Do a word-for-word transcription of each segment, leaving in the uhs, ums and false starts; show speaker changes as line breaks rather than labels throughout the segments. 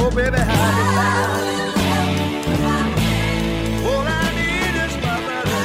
Oh, baby, how you find? All I need is my brother.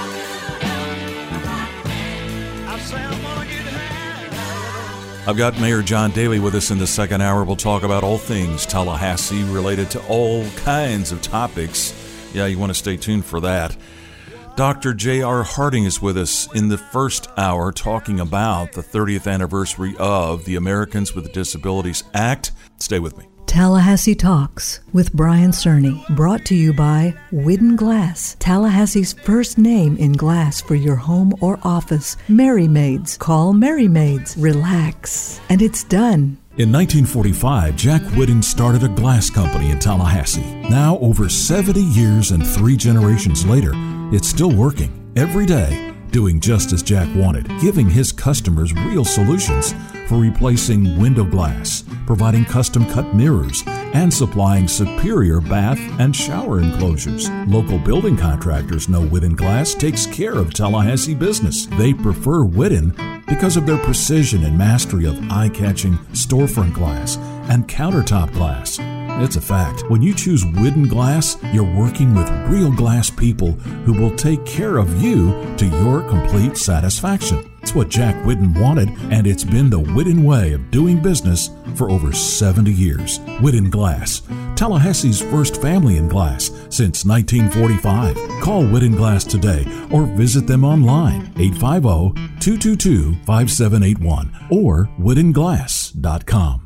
I say I'm gonna get high.
I've got Mayor John Daly with us in the second hour. We'll talk about all things Tallahassee related to all kinds of topics. Yeah, you want to stay tuned for that. Doctor J R. Harding is with us in the first hour talking about the thirtieth anniversary of the Americans with Disabilities Act. Stay with me.
Tallahassee Talks with Brian Cerny, brought to you by Whidden Glass, Tallahassee's first name in glass for your home or office. Merry Maids. Call Merry Maids. Relax. And it's done.
In nineteen forty-five, Jack Whidden started a glass company in Tallahassee. Now, over seventy years and three generations later, it's still working every day, doing just as Jack wanted, giving his customers real solutions for replacing window glass, providing custom-cut mirrors, and supplying superior bath and shower enclosures. Local building contractors know Whidden Glass takes care of Tallahassee business. They prefer Whidden because of their precision and mastery of eye-catching storefront glass and countertop glass. It's a fact. When you choose Whidden Glass, you're working with real glass people who will take care of you to your complete satisfaction. It's what Jack Whidden wanted, and it's been the Whidden way of doing business for over seventy years. Whidden Glass, Tallahassee's first family in glass since nineteen forty-five. Call Whidden Glass today or visit them online, eight five zero, two two two, five seven eight one or whidden glass dot com.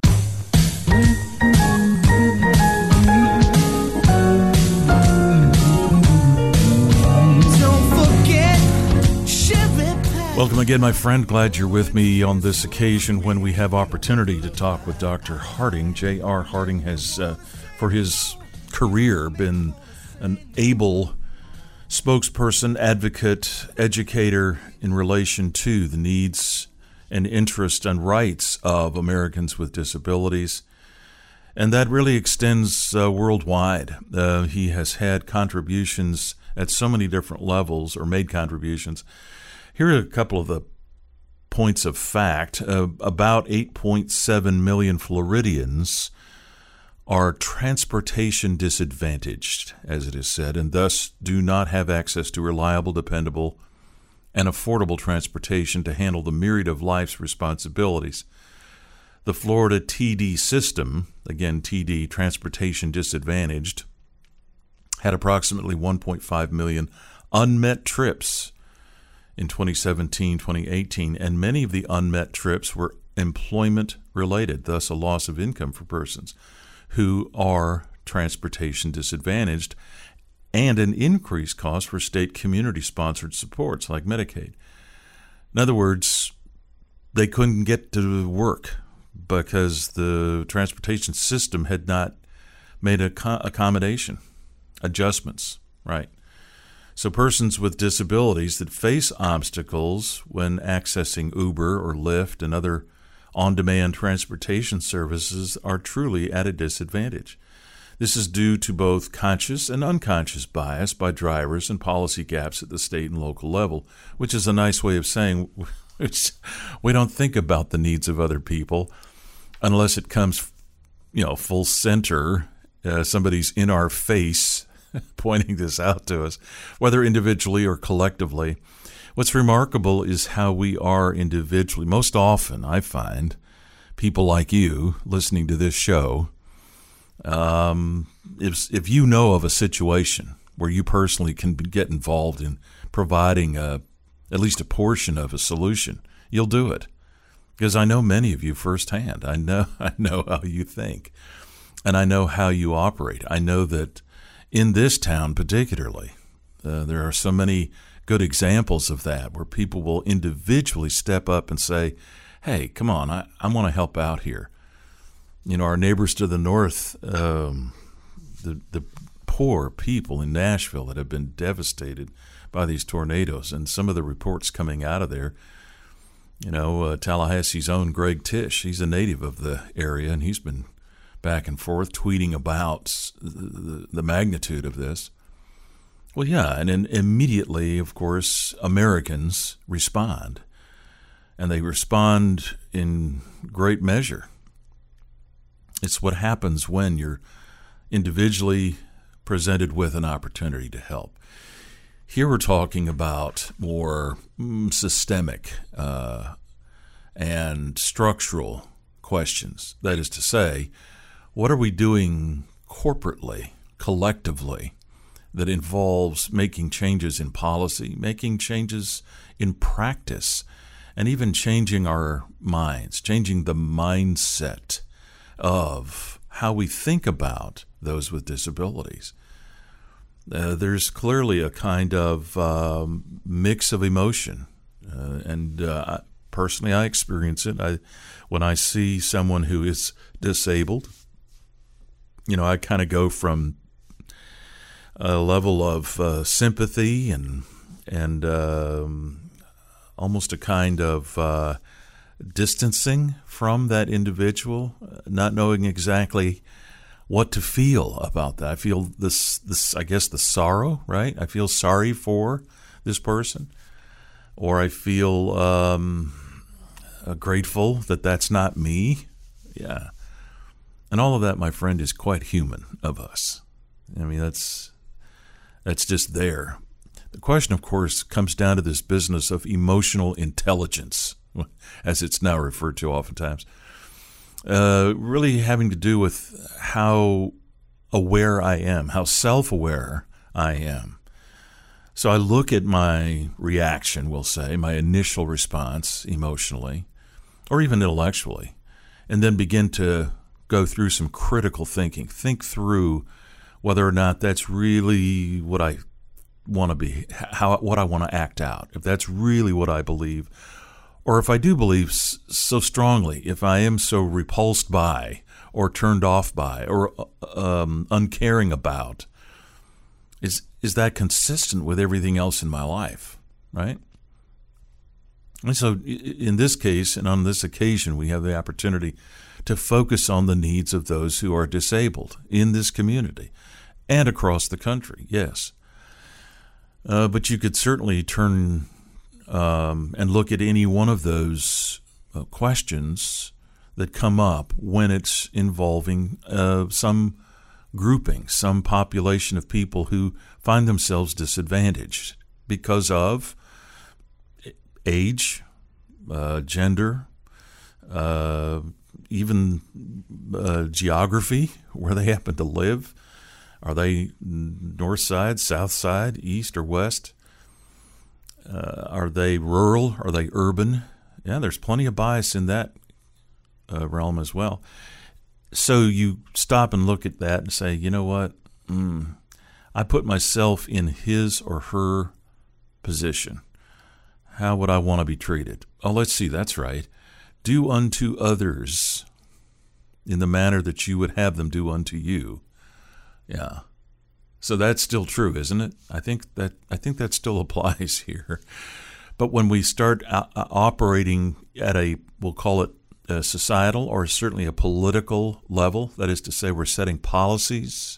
Welcome again, my friend. Glad you're with me on this occasion when we have opportunity to talk with Doctor Harding. J R. Harding has, uh, for his career, been an able spokesperson, advocate, educator in relation to the needs and interests and rights of Americans with disabilities. And that really extends uh, worldwide. Uh, he has had contributions at so many different levels, or made contributions. Here are a couple of the points of fact. Uh, about eight point seven million Floridians are transportation disadvantaged, as it is said, and thus do not have access to reliable, dependable, and affordable transportation to handle the myriad of life's responsibilities. The Florida T D system, again T D, transportation disadvantaged, had approximately one point five million unmet trips in twenty seventeen, twenty eighteen, and many of the unmet trips were employment-related, thus a loss of income for persons who are transportation disadvantaged, and an increased cost for state community-sponsored supports like Medicaid. In other words, they couldn't get to work because the transportation system had not made a co- accommodation, adjustments, right? So persons with disabilities that face obstacles when accessing Uber or Lyft and other on-demand transportation services are truly at a disadvantage. This is due to both conscious and unconscious bias by drivers and policy gaps at the state and local level, which is a nice way of saying we don't think about the needs of other people unless it comes, you know, full center. Uh, somebody's in our face pointing this out to us, whether individually or collectively. What's remarkable is how we are individually. Most often, I find, people like you listening to this show, um, if, if you know of a situation where you personally can get involved in providing a, at least a portion of a solution, you'll do it. Because I know many of you firsthand. I know, I know how you think, and I know how you operate. I know that in this town particularly, uh, there are so many good examples of that where people will individually step up and say, hey, come on, I, I want to help out here. You know, our neighbors to the north, um, the, the poor people in Nashville that have been devastated by these tornadoes, and some of the reports coming out of there, you know, uh, Tallahassee's own Greg Tish, he's a native of the area, and he's been back and forth tweeting about the, the magnitude of this. Well, yeah, and then immediately, of course, Americans respond, and they respond in great measure. It's what happens when you're individually presented with an opportunity to help. Here we're talking about more mm, systemic uh, and structural questions. That is to say, what are we doing corporately, collectively, that involves making changes in policy, making changes in practice, and even changing our minds, changing the mindset of how we think about those with disabilities. Uh, there's clearly a kind of um, mix of emotion, uh, and uh, personally I experience it. I, when I see someone who is disabled, you know, I kind of go from a level of uh, sympathy and and um, almost a kind of uh, distancing from that individual, not knowing exactly what to feel about that. I feel this, this, I guess, the sorrow, right? I feel sorry for this person, or I feel um, uh, grateful that that's not me. Yeah. And all of that, my friend, is quite human of us. I mean, that's that's just there. The question, of course, comes down to this business of emotional intelligence, as it's now referred to oftentimes. Uh, really having to do with how aware I am, how self-aware I am. So I look at my reaction, we'll say, my initial response emotionally, or even intellectually, and then begin to go through some critical thinking, think through whether or not that's really what I want to be, how what I want to act out, if that's really what I believe. Or if I do believe so strongly, if I am so repulsed by or turned off by or um, uncaring about, is is that consistent with everything else in my life, right? And so in this case and on this occasion, we have the opportunity to focus on the needs of those who are disabled in this community and across the country, yes. Uh, but you could certainly turn Um, and look at any one of those uh, questions that come up when it's involving uh, some grouping, some population of people who find themselves disadvantaged because of age, uh, gender, uh, even uh, geography, where they happen to live. Are they north side, south side, east or west? Uh, are they rural? Are they urban? Yeah, there's plenty of bias in that uh, realm as well. So you stop and look at that and say, you know what? Mm, I put myself in his or her position. How would I want to be treated? Oh, let's see. That's right. Do unto others in the manner that you would have them do unto you. Yeah. So that's still true, isn't it? I think that I think that still applies here. But when we start uh, operating at a, we'll call it a societal or certainly a political level, that is to say we're setting policies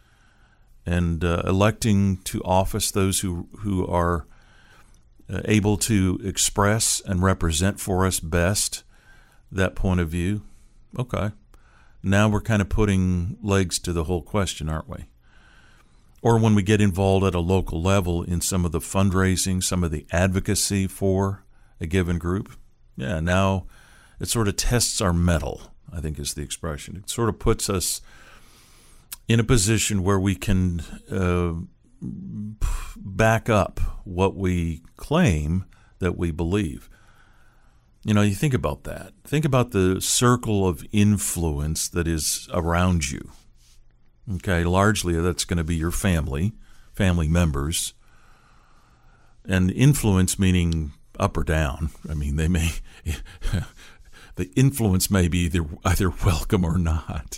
and uh, electing to office those who, who are uh, able to express and represent for us best that point of view, okay. Now we're kind of putting legs to the whole question, aren't we? Or when we get involved at a local level in some of the fundraising, some of the advocacy for a given group, yeah, now it sort of tests our mettle, I think is the expression. It sort of puts us in a position where we can uh, back up what we claim that we believe. You know, you think about that. Think about the circle of influence that is around you. Okay, largely that's going to be your family, family members, and influence meaning up or down. I mean, they may, the influence may be either, either welcome or not.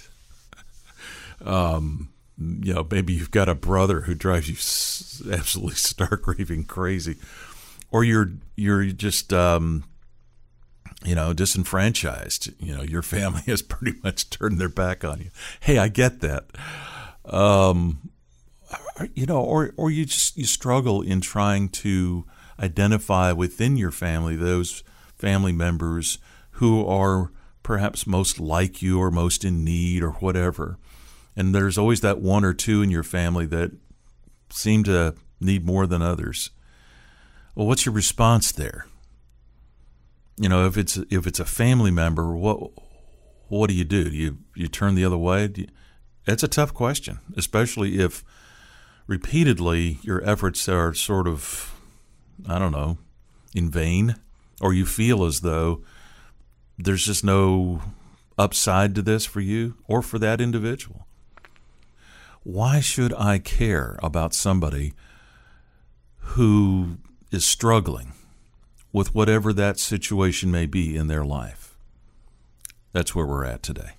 Um, you know, maybe you've got a brother who drives you absolutely stark raving crazy, or you're you're just um, you know disenfranchised. You know, your family has pretty much turned their back on you. Hey, I get that. Um, you know, or or you just you struggle in trying to identify within your family those family members who are perhaps most like you or most in need or whatever. And there's always that one or two in your family that seem to need more than others. Well, what's your response there? You know, if it's if it's a family member, what what do you do? Do you you turn the other way? Do you, it's a tough question, especially if repeatedly your efforts are sort of, I don't know, in vain, or you feel as though there's just no upside to this for you or for that individual. Why should I care about somebody who is struggling with whatever that situation may be in their life? That's where we're at today.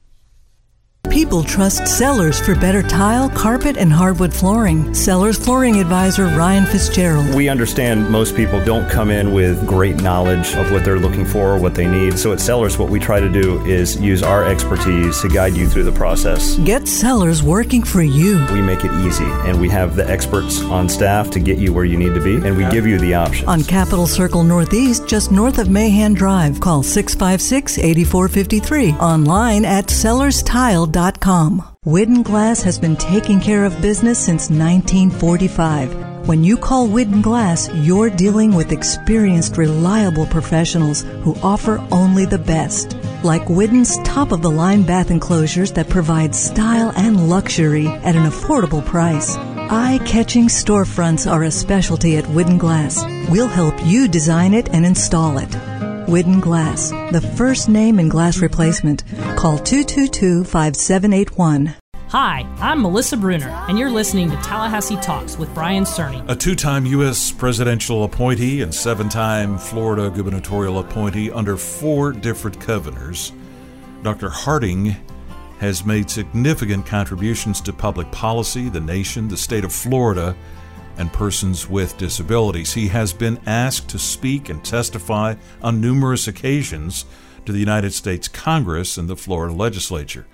People trust Sellers for better tile, carpet, and hardwood flooring. Sellers Flooring Advisor Ryan Fitzgerald.
We understand most people don't come in with great knowledge of what they're looking for or what they need. So at Sellers, what we try to do is use our expertise to guide you through the process.
Get Sellers working for you.
We make it easy, and we have the experts on staff to get you where you need to be, and we give you the options.
On Capitol Circle Northeast, just north of Mahan Drive. Call six five six, eight four five three. Online at sellers tile dot com. Widden Glass has been taking care of business since nineteen forty-five. When you call Widden Glass, you're dealing with experienced, reliable professionals who offer only the best. Like Widden's top-of-the-line bath enclosures that provide style and luxury at an affordable price. Eye-catching storefronts are a specialty at Widden Glass. We'll help you design it and install it. Widden Glass, the first name in glass replacement. Call two two two, five seven eight one.
Hi, I'm Melissa Bruner, and you're listening to Tallahassee Talks with Brian Cerny.
A two-time U S presidential appointee and seven-time Florida gubernatorial appointee under four different governors, Doctor Harding has made significant contributions to public policy, the nation, the state of Florida, and persons with disabilities. He has been asked to speak and testify on numerous occasions to the United States Congress and the Florida legislature.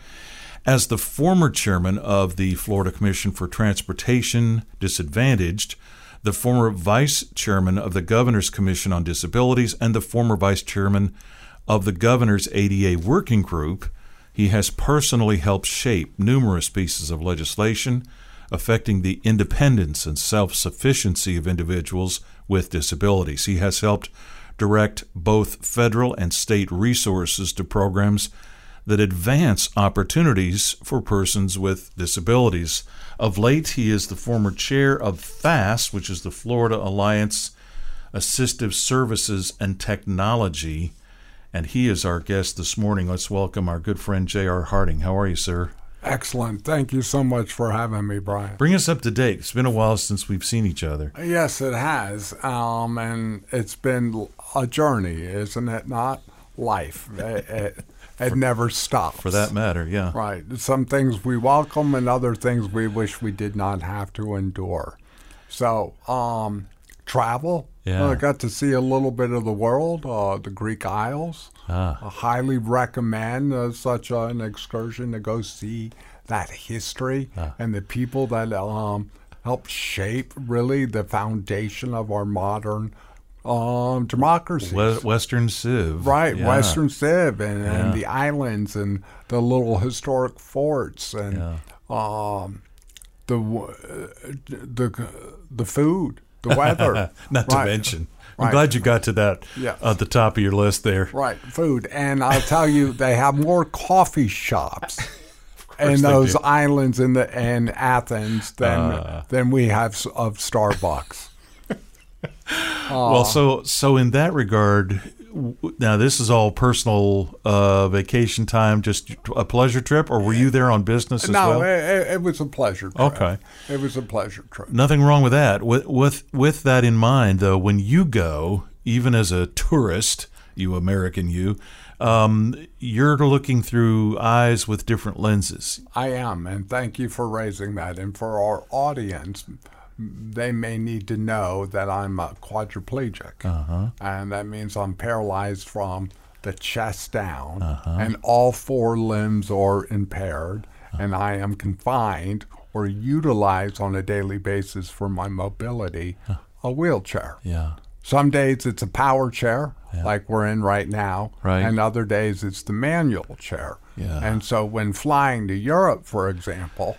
As the former chairman of the Florida Commission for Transportation Disadvantaged, the former vice chairman of the Governor's Commission on Disabilities, and the former vice chairman of the Governor's A D A Working Group, he has personally helped shape numerous pieces of legislation affecting the independence and self-sufficiency of individuals with disabilities. He has helped direct both federal and state resources to programs that advance opportunities for persons with disabilities. Of late, he is the former chair of FAST, which is the Florida Alliance Assistive Services and Technology, and he is our guest this morning. Let's welcome our good friend J R. Harding. How are you, sir?
Excellent. Thank you so much for having me, Brian.
Bring us up to date. It's been a while since we've seen each other.
Yes, it has. Um, and it's been a journey, isn't it not? Life. It, it, it for, never stops.
For that matter, yeah.
Right. Some things we welcome and other things we wish we did not have to endure. So, um, travel.
Yeah.
I got to see a little bit of the world, uh, the Greek Isles.
Ah.
I highly recommend uh, such uh, an excursion to go see that history ah. and the people that um, helped shape really the foundation of our modern um, democracy.
We- Western Civ.
Right,
yeah. Western
Civ and,
yeah.
and the islands and the little historic forts and
yeah.
um, the, uh, the, the food. The weather.
Not
right.
to mention. I'm
right.
glad you got to that
yes.
at the top of your list there.
Right, food. And I'll tell you, they have more coffee shops in those
do.
islands in the in Athens than
uh.
than we have of Starbucks. uh,
well, so so in that regard, now this is all personal uh, vacation time, just a pleasure trip, or were you there on business as
no,
well?
No, it, it was a pleasure trip.
Okay.
It was a pleasure trip.
Nothing wrong with that. With, with, with that in mind, though, when you go, even as a tourist, you American you, um, you're looking through eyes with different lenses.
I am, and thank you for raising that. And for our audience, they may need to know that I'm a quadriplegic,
uh-huh.
and that means I'm paralyzed from the chest down,
uh-huh.
and all four limbs are impaired, uh-huh. and I am confined or utilized on a daily basis for my mobility, uh-huh. a wheelchair.
Yeah.
Some days it's a power chair, yeah. like we're in right now,
right.
and other days it's the manual chair.
Yeah.
And so when flying to Europe, for example,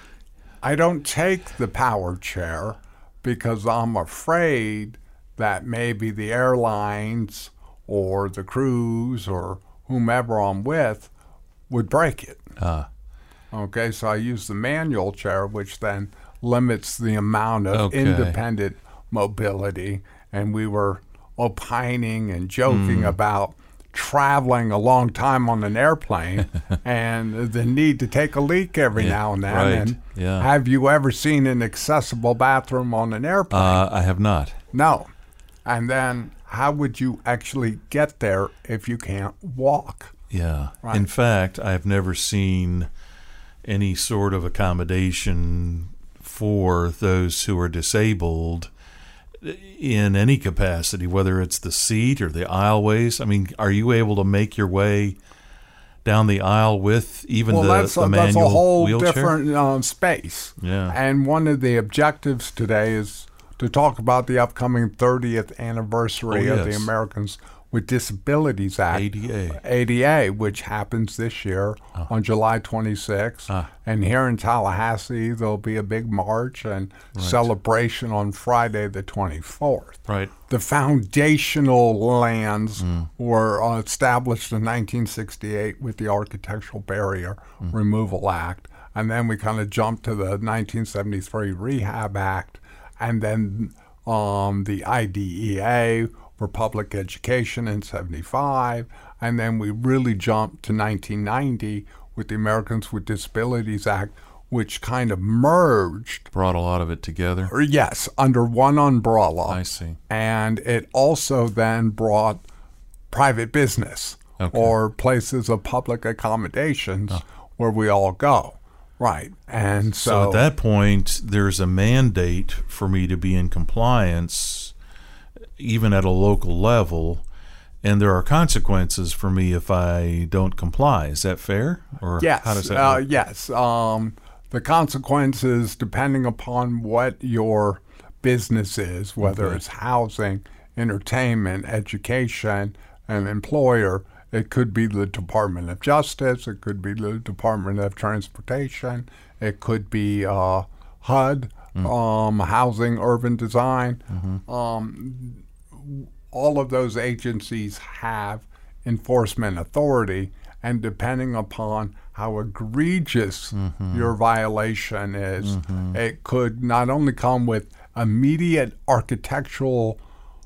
I don't take the power chair because I'm afraid that maybe the airlines or the crews or whomever I'm with would break it.
Uh.
Okay, so I use the manual chair, which then limits the amount of
okay.
independent mobility. And we were opining and joking
mm.
about traveling a long time on an airplane and the need to take a leak every
yeah,
now and then.
Right.
And
yeah.
have you ever seen an accessible bathroom on an airplane?
Uh, I have not.
No. And then how would you actually get there if you can't walk?
Yeah.
Right.
In fact, I've never seen any sort of accommodation for those who are disabled in any capacity, whether it's the seat or the aisleways. I mean, are you able to make your way down the aisle with even
well,
the,
that's
the
a,
manual
that's a whole
wheelchair?
different um, space.
Yeah.
And one of the objectives today is to talk about the upcoming thirtieth anniversary
oh, yes.
of the Americans with Disabilities Act,
A D A,
A D A, which happens this year oh. on July twenty-sixth. Ah. And here in Tallahassee, there'll be a big march and right. celebration on Friday the twenty-fourth.
Right.
The foundational lands
mm.
were uh, established in nineteen sixty-eight with the Architectural Barrier mm. Removal Act. And then we kind of jumped to the nineteen seventy-three Rehab Act, and then um, the I D E A for public education in seventy-five, and then we really jumped to nineteen ninety with the Americans with Disabilities Act, which kind of merged.
Brought a lot of it together.
Yes, under one umbrella.
I see.
And it also then brought private business okay. or places of public accommodations oh. where we all go. Right. And so,
so at that point, there's a mandate for me to be in compliance even at a local level, and there are consequences for me if I don't comply. Is that fair? Or
yes.
How does that
uh,
work?
Yes. Um, the consequences, depending upon what your business is, whether
okay.
it's housing, entertainment, education, an employer, it could be the Department of Justice, it could be the Department of Transportation, it could be uh, H U D, mm. um, Housing, Urban Design.
Mm-hmm.
Um, all of those agencies have enforcement authority, and depending upon how egregious mm-hmm. your violation is, mm-hmm. it could not only come with immediate architectural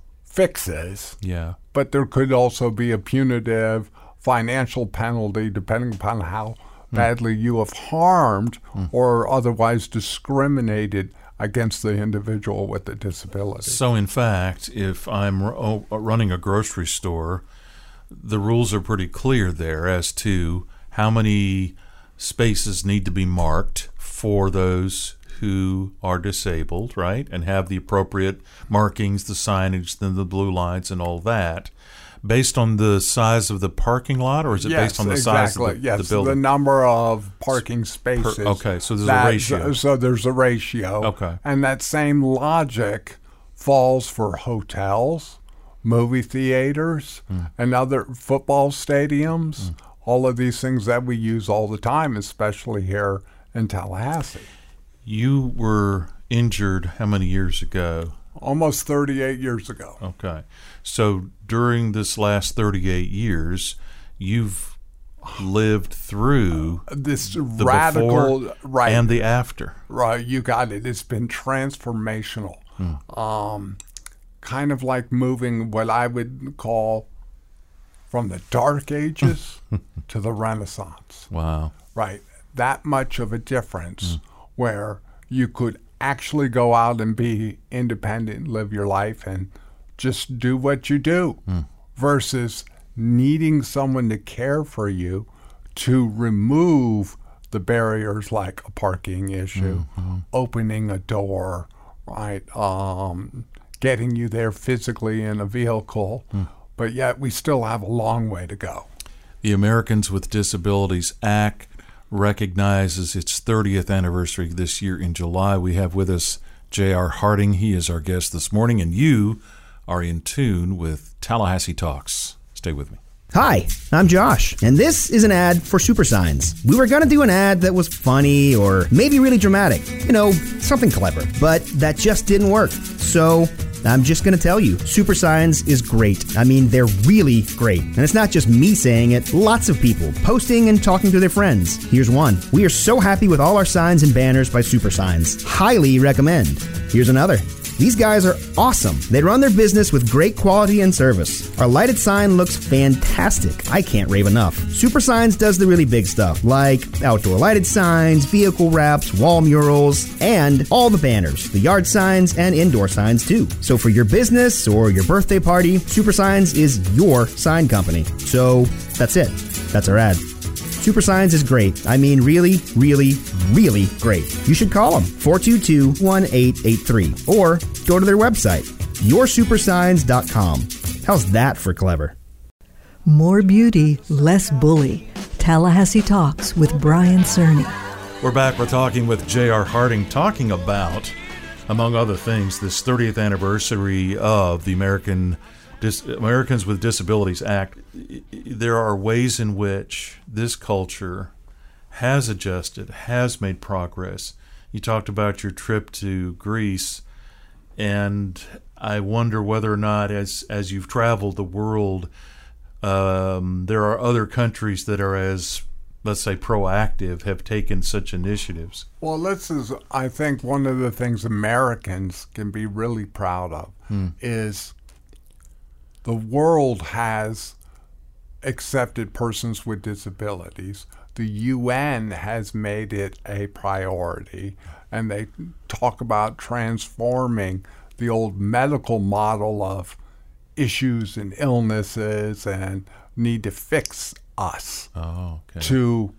fixes,
yeah.
but there could also be a punitive financial penalty depending upon how mm. badly you have harmed mm. or otherwise discriminated against the individual with the disability.
So, in fact, if I'm r- running a grocery store, the rules are pretty clear there as to how many spaces need to be marked for those who are disabled, right, and have the appropriate markings, the signage, then the blue lights, and all that, based on the size of the parking lot, or is it
yes,
based on the
exactly.
size of the,
yes,
the building?
the number of parking spaces.
Per, okay, so there's
that,
a ratio.
So there's a ratio.
Okay.
And that same logic falls for hotels, movie theaters, mm. and other football stadiums, mm. all of these things that we use all the time, especially here in Tallahassee.
You were injured how many years ago?
Almost thirty-eight years ago.
Okay. So during this last thirty-eight years, you've lived through
uh, this
the
radical
before
right
and the after.
Right, you got it. It's been transformational. Hmm. Um, kind of like moving what I would call from the Dark Ages to the Renaissance.
Wow.
Right. That much of a difference hmm. where you could actually go out and be independent, live your life, and just do what you do mm. versus needing someone to care for you to remove the barriers like a parking issue, mm-hmm. opening a door, right, um, getting you there physically in a vehicle, mm. but yet we still have a long way to go.
The Americans with Disabilities Act recognizes its thirtieth anniversary this year in July. We have with us J R. Harding. He is our guest this morning, and you are in tune with Tallahassee Talks. Stay with me.
Hi, I'm Josh, and this is an ad for Super Signs. We were going to do an ad that was funny or maybe really dramatic, you know, something clever, but that just didn't work. So I'm just going to tell you, Super Signs is great. I mean, they're really great. And it's not just me saying it, lots of people posting and talking to their friends. Here's one. We are so happy with all our signs and banners by Super Signs. Highly recommend. Here's another. These guys are awesome. They run their business with great quality and service. Our lighted sign looks fantastic. I can't rave enough. Super Signs does the really big stuff, like outdoor lighted signs, vehicle wraps, wall murals, and all the banners, the yard signs, and indoor signs too. So for your business or your birthday party, Super Signs is your sign company. So that's it. That's our ad. Super Signs is great. I mean, really, really, really great. You should call them, four two two, one eight eight three, or go to their website, your super signs dot com. How's that for clever?
More beauty, less bully. Tallahassee Talks with Brian Cerny.
We're back. We're talking with J R. Harding, talking about, among other things, this thirtieth anniversary of the American Dis- Americans with Disabilities Act. There are ways in which this culture has adjusted, has made progress. You talked about your trip to Greece, and I wonder whether or not, as as you've traveled the world, um, there are other countries that are as, let's say, proactive, have taken such initiatives.
Well, this is, I think, one of the things Americans can be really proud of hmm. is the world has accepted persons with disabilities. The U N has made it a priority, and they talk about transforming the old medical model of issues and illnesses and need to fix us
oh, okay.
to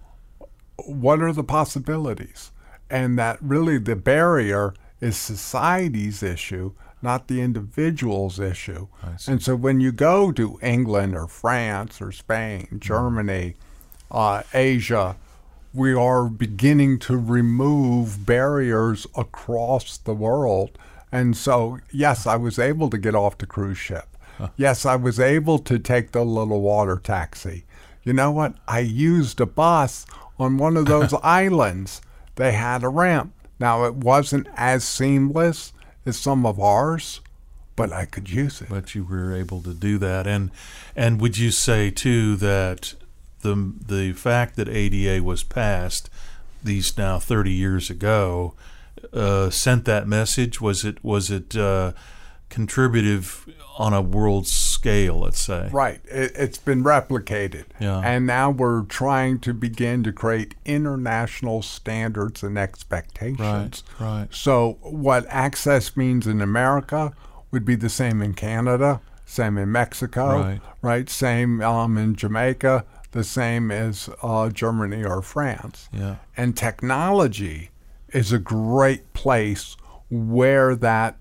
what are the possibilities. And that really the barrier is society's issue, not the individual's issue. And so when you go to England or France or Spain, Germany, uh, Asia, we are beginning to remove barriers across the world. And so, yes, I was able to get off the cruise ship. Huh. Yes, I was able to take the little water taxi. You know what? I used a bus on one of those islands. They had a ramp. Now, it wasn't as seamless as some of ours, but I could use it.
But you were able to do that. And and would you say, too, that the the fact that A D A was passed these now thirty years ago uh, sent that message? Was it was it uh, contributive on a world scale, let's say?
Right. It, it's been replicated.
Yeah.
And now we're trying to begin to create international standards and expectations.
Right, right.
So what access means in America would be the same in Canada, same in Mexico,
right?
right? Same um, in Jamaica, the same as uh, Germany or France.
Yeah.
And technology is a great place where that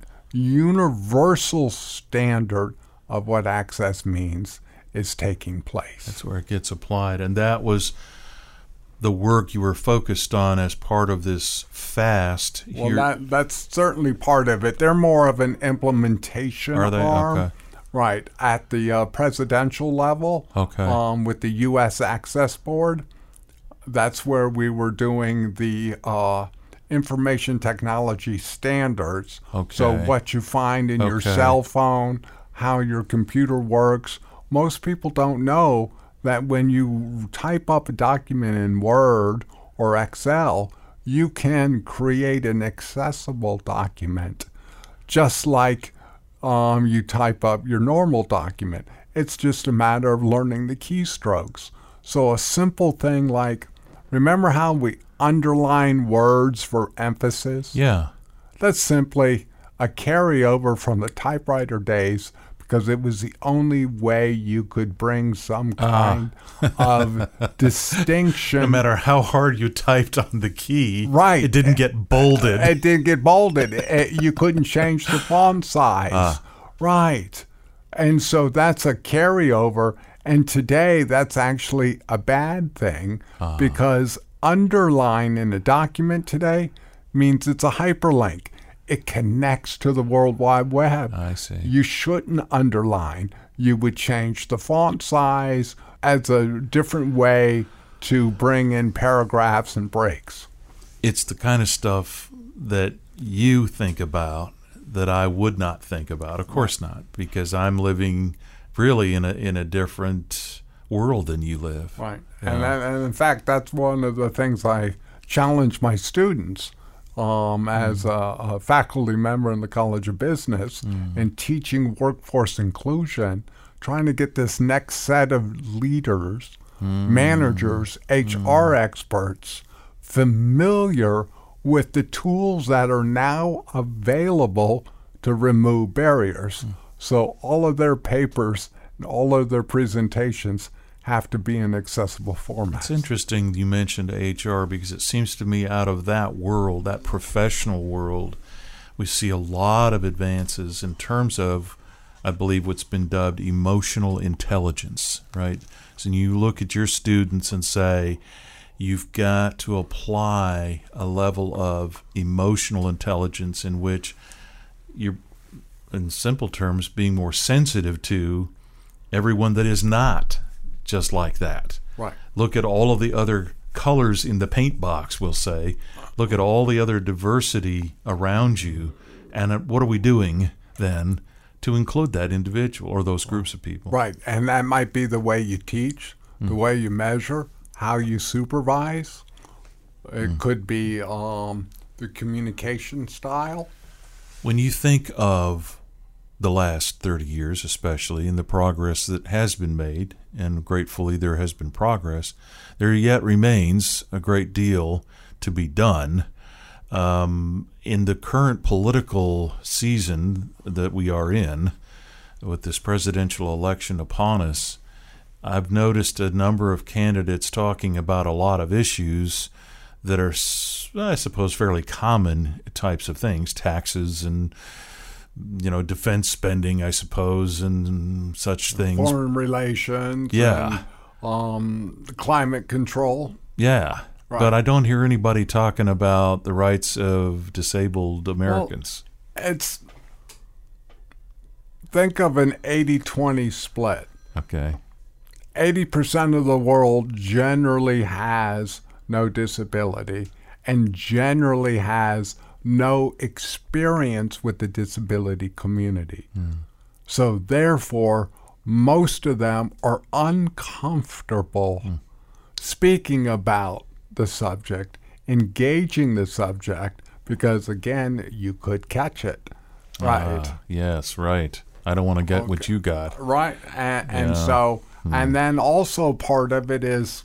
universal standard of what access means is taking place.
That's where it gets applied. And that was the work you were focused on as part of this fast.
Well,
here.
that, that's certainly part of it. They're more of an implementation
Are they?
arm.
Okay.
Right, at the uh, presidential level,
okay.
um, with the U S Access Board. That's where we were doing the uh, information technology standards.
Okay.
So what you find in
okay.
your cell phone, how your computer works. Most people don't know that when you type up a document in Word or Excel, you can create an accessible document, just like um, you type up your normal document. It's just a matter of learning the keystrokes. So a simple thing like, remember how we underline words for emphasis?
Yeah.
That's simply a carryover from the typewriter days, because it was the only way you could bring some kind uh. of distinction.
No matter how hard you typed on the key,
right.
it didn't get bolded.
It didn't get bolded. It, you couldn't change the font size. Uh. Right. And so that's a carryover. And today, that's actually a bad thing, uh. because underline in a document today means it's a hyperlink. it connects to the World Wide Web.
I see.
You shouldn't underline. You would change the font size as a different way to bring in paragraphs and breaks.
It's the kind of stuff that you think about that I would not think about. Of course not, because I'm living really in a in a different world than you live.
Right.
Yeah.
And, that, and in fact, that's one of the things I challenge my students um, as a, a faculty member in the College of Business
Mm.
in teaching workforce inclusion, trying to get this next set of leaders,
Mm.
managers, H R experts familiar with the tools that are now available to remove barriers.
Mm.
So all of their papers and all of their presentations have to be in accessible format.
It's interesting you mentioned H R, because it seems to me out of that world, that professional world, we see a lot of advances in terms of, I believe, what's been dubbed emotional intelligence, right? So you look at your students and say, you've got to apply a level of emotional intelligence in which you're, in simple terms, being more sensitive to everyone that is not just like that.
Right.
Look at all of the other colors in the paint box, we'll say. Look at all the other diversity around you, and what are we doing then to include that individual or those groups of people?
Right. And that might be the way you teach,
Mm.
the way you measure, how you supervise. It
Mm.
could be um, the communication style.
When you think of the last thirty years, especially, and the progress that has been made, and gratefully there has been progress, there yet remains a great deal to be done. Um, in the current political season that we are in, with this presidential election upon us, I've noticed a number of candidates talking about a lot of issues that are, I suppose, fairly common types of things, taxes and, you know, defense spending, I suppose, and such things.
Foreign relations.
Yeah.
And, um, climate control.
Yeah.
Right.
But I don't hear anybody talking about the rights of disabled Americans.
Well, it's, think of an eighty twenty split.
Okay.
eighty percent of the world generally has no disability and generally has no experience with the disability community.
Mm.
So therefore, most of them are uncomfortable
Mm.
speaking about the subject, engaging the subject, because again, you could catch it. Right.
Ah, yes, right. I don't want to get
Okay.
what you got.
Right. And, and
Yeah.
so,
Hmm.
and then also part of it is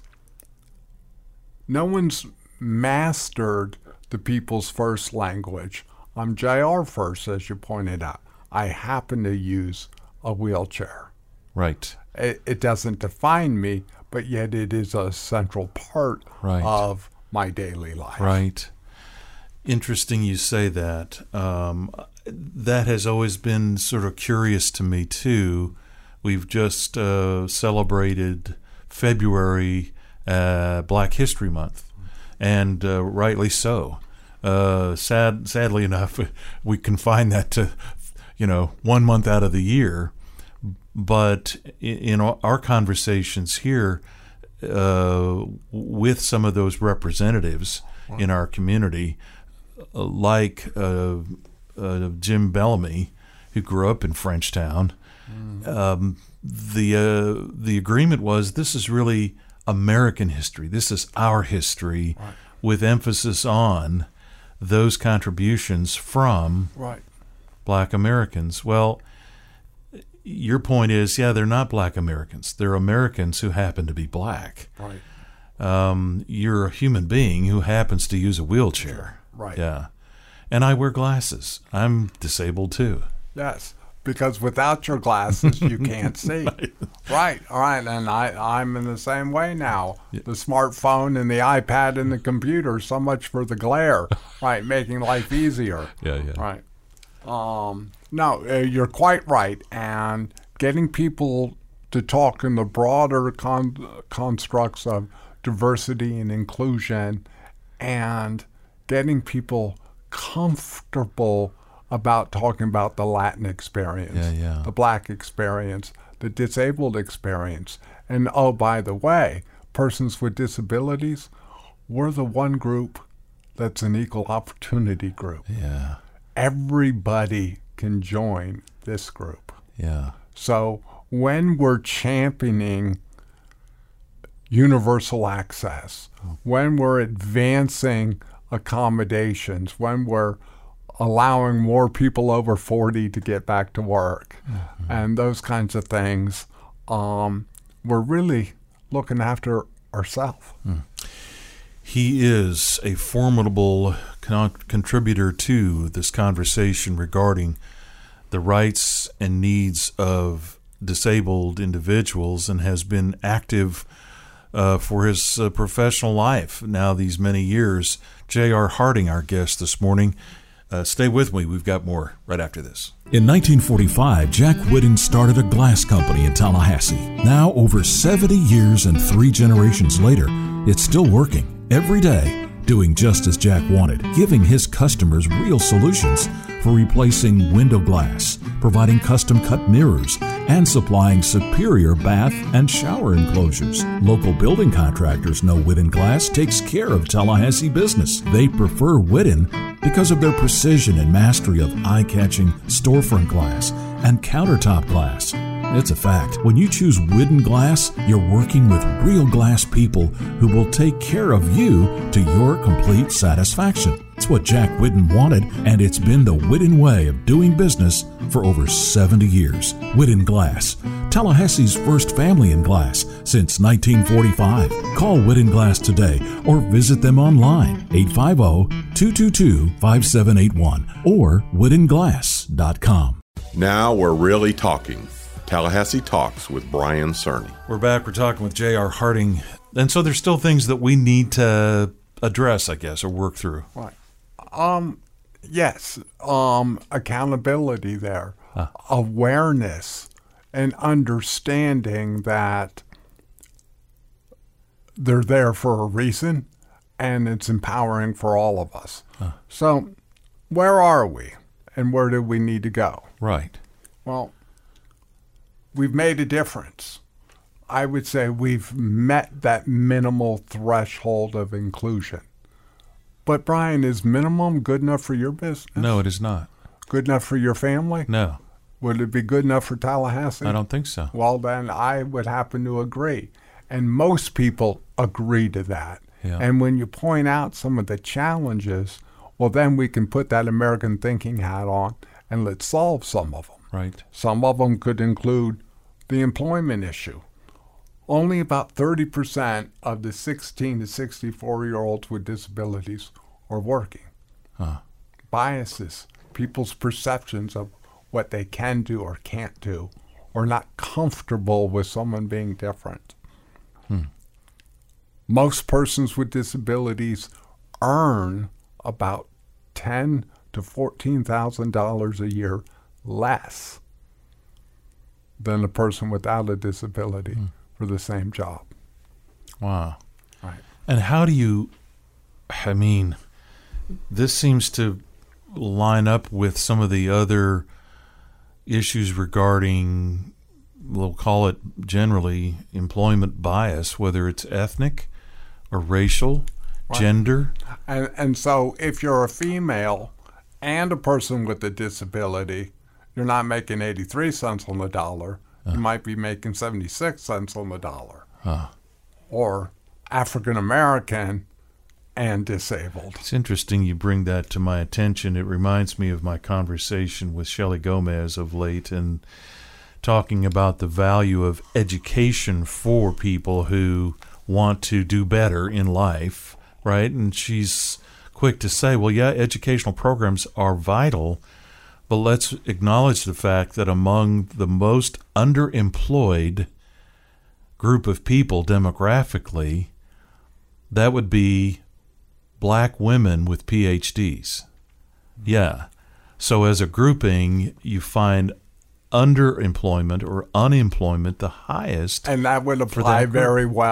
no one's mastered the people's first language. I'm J R first, as you pointed out. I happen to use a wheelchair.
Right.
It, it doesn't define me, but yet it is a central part
Right.
of my daily life.
Right. Interesting you say that. Um, that has always been sort of curious to me, too. We've just uh, celebrated February uh, Black History Month, and uh, rightly so. Uh, sad, sadly enough, we confine that to, you know, one month out of the year. But in, in our conversations here uh, with some of those representatives in our community, uh, like uh, uh, Jim Bellamy, who grew up in Frenchtown, mm. um, the uh, the agreement was this is really American history. This is our history,
right.
with emphasis on those contributions from
right.
Black Americans. Well, your point is, yeah, they're not Black Americans. They're Americans who happen to be black.
Right.
Um, you're a human being who happens to use a wheelchair.
Right.
Yeah. And I wear glasses. I'm disabled too.
Yes, because without your glasses, you can't see.
Right.
Right. All right. And I, I'm in the same way now. Yeah. The smartphone and the iPad and the computer, so much for the glare, right, making life easier.
Yeah, yeah.
Right. Um, no, uh, you're quite right. And getting people to talk in the broader con- constructs of diversity and inclusion, and getting people comfortable about talking about the Latin experience,
Yeah, yeah.
the Black experience, the disabled experience. And oh, by the way, persons with disabilities, we're the one group that's an equal opportunity group.
Yeah.
Everybody can join this group.
Yeah.
So when we're championing universal access, when we're advancing accommodations, when we're allowing more people over forty to get back to work, mm-hmm. and those kinds of things, um, we're really looking after ourselves.
Mm. He is a formidable con- contributor to this conversation regarding the rights and needs of disabled individuals, and has been active uh, for his uh, professional life now these many years. J R. Harding, our guest this morning. Uh, stay with me. We've got more right after this.
In nineteen forty-five, Jack Whitten started a glass company in Tallahassee. Now, over seventy years and three generations later, it's still working every day, doing just as Jack wanted, giving his customers real solutions for replacing window glass, providing custom-cut mirrors, and supplying superior bath and shower enclosures. Local building contractors know Whitten Glass takes care of Tallahassee business. They prefer Whitten because of their precision and mastery of eye-catching storefront glass and countertop glass. It's a fact. When you choose Whitten Glass, you're working with real glass people who will take care of you to your complete satisfaction. It's what Jack Whitten wanted, and it's been the Whitten way of doing business for over seventy years. Whitten Glass, Tallahassee's first family in glass since nineteen forty-five. Call Whitten Glass today or visit them online, eight five zero, two two two, five seven eight one or whitten glass dot com.
Now we're really talking. Tallahassee Talks with Brian Cerny.
We're back. We're talking with J R. Harding. And so there's still things that we need to address, I guess, or work through.
Right. Um, yes. Um, accountability there. Huh. Awareness and understanding that they're there for a reason, and it's empowering for all of us. Huh. So where are we, and where do we need to go?
Right.
Well, we've made a difference. I would say we've met that minimal threshold of inclusion. But Brian, is minimum good enough for your business?
No, it is not.
Good enough for your family?
No.
Would it be good enough for Tallahassee?
I don't think so.
Well, then I would happen to agree. And most people agree to that.
Yeah.
And when you point out some of the challenges, well, then we can put that American thinking hat on and let's solve some of them.
Right.
Some of them could include the employment issue. Only about thirty percent of the sixteen to sixty-four-year-olds with disabilities are working.
Huh.
Biases, people's perceptions of what they can do or can't do, or not comfortable with someone being different.
Hmm.
Most persons with disabilities earn about ten thousand to fourteen thousand dollars a year less than a person without a disability hmm. for the same job.
Wow.
Right.
And how do you, I mean, this seems to line up with some of the other issues regarding, we'll call it generally, employment bias, whether it's ethnic or racial, right. gender.
And, and so if you're a female and a person with a disability, you're not making eighty-three cents on the dollar. Uh. You might be making seventy-six cents on the dollar.
Uh.
Or African American and disabled.
It's interesting you bring that to my attention. It reminds me of my conversation with Shelley Gomez of late, and talking about the value of education for people who want to do better in life, right? And she's quick to say, well, yeah, educational programs are vital, but let's acknowledge the fact that among the most underemployed group of people demographically, that would be black women with P H Ds. Yeah. So as a grouping, you find underemployment or unemployment the highest.
And that would apply
that
very well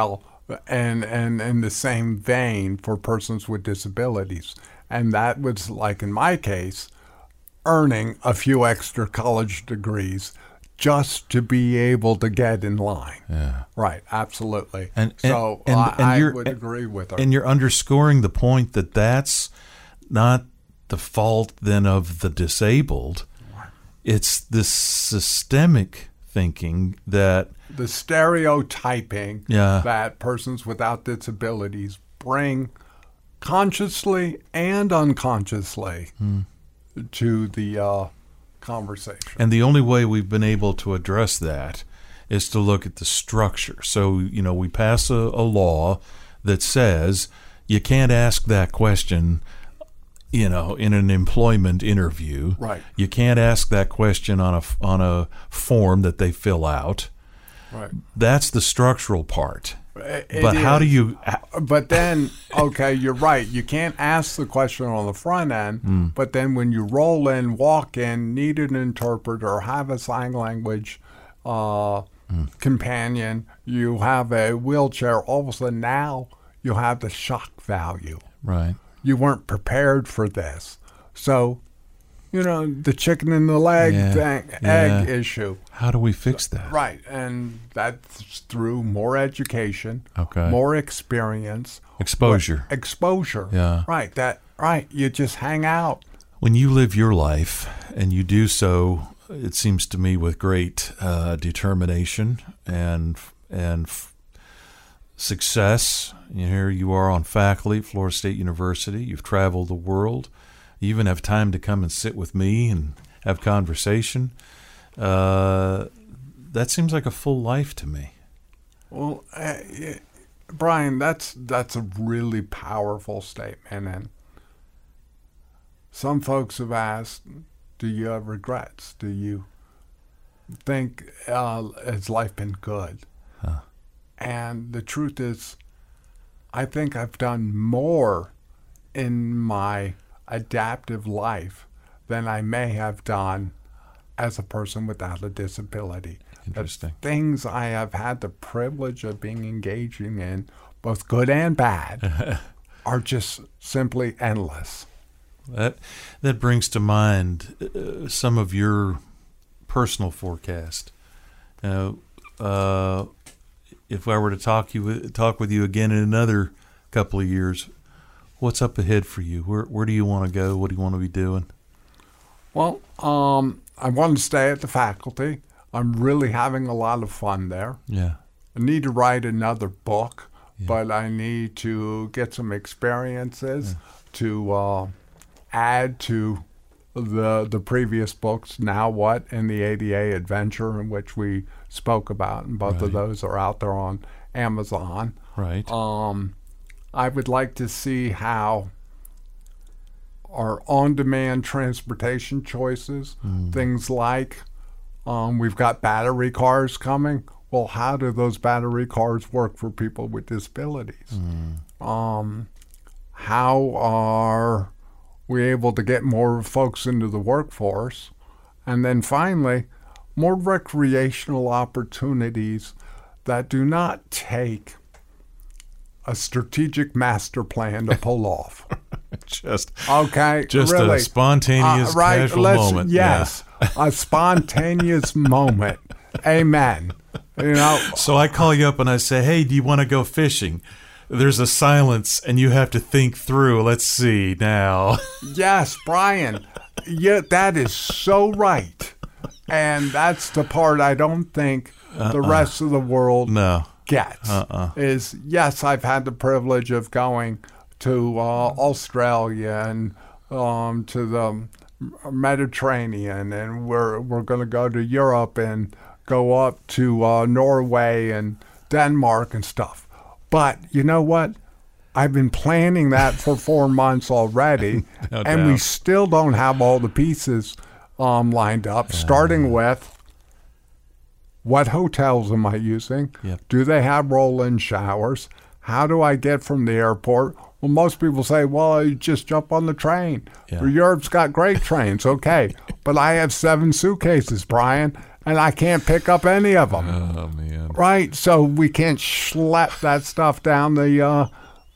and and in the same vein for persons with disabilities. And that was, like in my case, earning a few extra college degrees just to be able to get in line.
Yeah.
Right, absolutely.
And,
so
and,
I,
and, and
I
you're,
would agree with her.
And you're underscoring the point that that's not the fault then of the disabled. It's this systemic thinking that
the stereotyping
yeah.
that persons without disabilities bring consciously and unconsciously
hmm.
to the uh, conversation.
And the only way we've been able to address that is to look at the structure. So, you know, we pass a, a law that says you can't ask that question, you know, in an employment interview.
Right.
You can't ask that question on a, on a form that they fill out.
Right.
That's the structural part.
It
but
is.
how do you...
But then, okay, you're right. You can't ask the question on the front end,
Mm.
but then when you roll in, walk in, need an interpreter, have a sign language uh,
Mm.
companion, you have a wheelchair, all of a sudden now you have the shock value.
Right.
You weren't prepared for this. So, you know, the chicken and the leg
Yeah,
thing,
yeah.
egg issue.
How do we fix that?
Right, and that's through more education,
Okay.
more experience,
Exposure.
exposure.
Yeah.
Right. That. Right. You just hang out.
When you live your life, and you do so, it seems to me, with great uh, determination and and f- success. You know, here you are on faculty at Florida State University. You've traveled the world. You even have time to come and sit with me and have conversation. Uh, that seems like a full life to me.
Well, uh, yeah, Brian, that's that's a really powerful statement, and some folks have asked, "Do you have regrets? Do you think uh, has life been good?"
Huh.
And the truth is, I think I've done more in my adaptive life than I may have done as a person without a disability.
Interesting.
The things I have had the privilege of being engaging in, both good and bad, are just simply endless.
That that brings to mind uh, some of your personal forecast. Uh, uh, if I were to talk you talk with you again in another couple of years, what's up ahead for you? Where where do you want to go? What do you want to be doing?
Well, um, I want to stay at the faculty. I'm really having a lot of fun there.
Yeah.
I need to write another book,
Yeah.
but I need to get some experiences
Yeah.
to uh, add to the the previous books, Now What and the A D A Adventure, in which we spoke about, and both
Right.
of those are out there on Amazon.
Right.
Um, I would like to see how our on-demand transportation choices,
Mm.
things like um, we've got battery cars coming. Well, how do those battery cars work for people with disabilities?
Mm.
Um, how are we able to get more folks into the workforce? And then finally, more recreational opportunities that do not take a strategic master plan to pull off.
Just
Okay,
just
really.
a spontaneous,
Uh, right,
casual
let's-
moment.
Yes, a spontaneous moment. Amen. You know,
So I call you up and I say, "Hey, do you want to go fishing?" There's a silence, and you have to think through. Let's see now.
yes, Brian. Yeah, that is so right. And that's the part I don't think the rest of the world
No.
gets.
Uh-uh.
Is yes, I've had the privilege of going to uh, Australia and um, to the Mediterranean, and we're we're going to go to Europe and go up to uh, Norway and Denmark and stuff. But you know what? I've been planning that for four months already,
No
and we
doubt.
still don't have all the pieces um, lined up, starting with what hotels am I using?
Yep.
Do they have roll-in showers? How do I get from the airport? Well, most people say, well, you just jump on the train.
Yeah.
Well, Europe's got great trains, okay. But I have seven suitcases, Brian. and I can't pick up any of them.
Oh, man.
Right? So we can't schlep that stuff down the uh,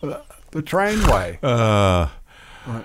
the trainway.
Uh,
right.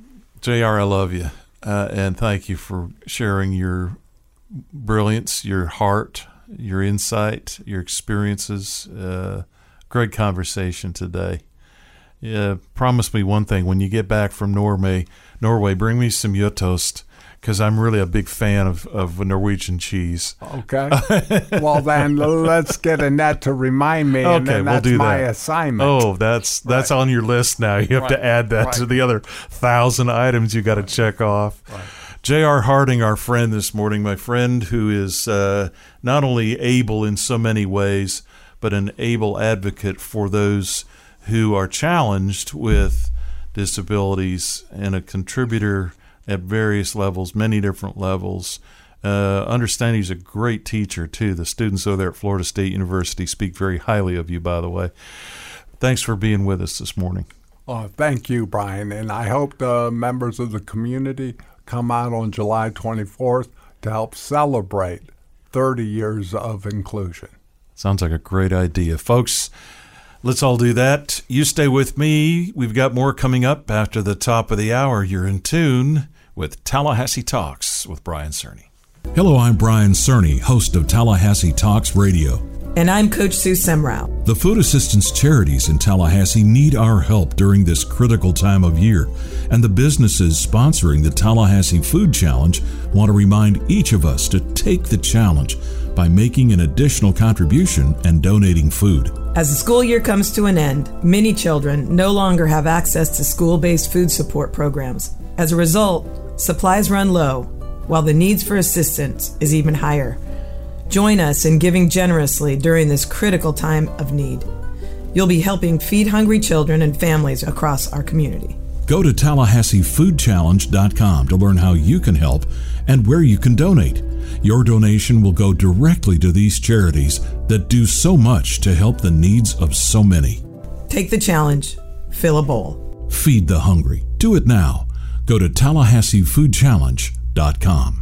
J R, I love you. Uh, and thank you for sharing your brilliance, your heart, your insight, your experiences. Uh, great conversation today. Yeah, promise me one thing. When you get back from Norway, Norway, bring me some Gjøtost, because I'm really a big fan of, of Norwegian cheese.
Okay. Well, then let's get a net to remind me,
okay,
and then that's
we'll do
my
that.
assignment.
Oh, that's that's
right.
on your list now. You have
right.
to add that
right.
to the other thousand items you got to check off.
Right.
J R. Harding, our friend this morning, my friend who is uh, not only able in so many ways, but an able advocate for those who are challenged with disabilities and a contributor at various levels, many different levels. Uh, understand he's a great teacher, too. The students over there at Florida State University speak very highly of you, by the way. Thanks for being with us this morning.
Oh, thank you, Brian. And I hope the members of the community come out on July twenty-fourth to help celebrate thirty years of inclusion.
Sounds like a great idea. Folks, let's all do that. You stay with me. We've got more coming up after the top of the hour. You're in tune with Tallahassee Talks with Brian Cerny.
Hello, I'm Brian Cerny, host of Tallahassee Talks Radio.
And I'm Coach Sue Semrau.
The food assistance charities in Tallahassee need our help during this critical time of year, and the businesses sponsoring the Tallahassee Food Challenge want to remind each of us to take the challenge by making an additional contribution and donating food.
As the school year comes to an end, many children no longer have access to school-based food support programs. As a result, supplies run low, while the needs for assistance is even higher. Join us in giving generously during this critical time of need. You'll be helping feed hungry children and families across our community.
Go to Tallahassee Food Challenge dot com to learn how you can help and where you can donate. Your donation will go directly to these charities that do so much to help the needs of so many.
Take the challenge. Fill a bowl.
Feed the hungry. Do it now. Go to Tallahassee Food Challenge dot com.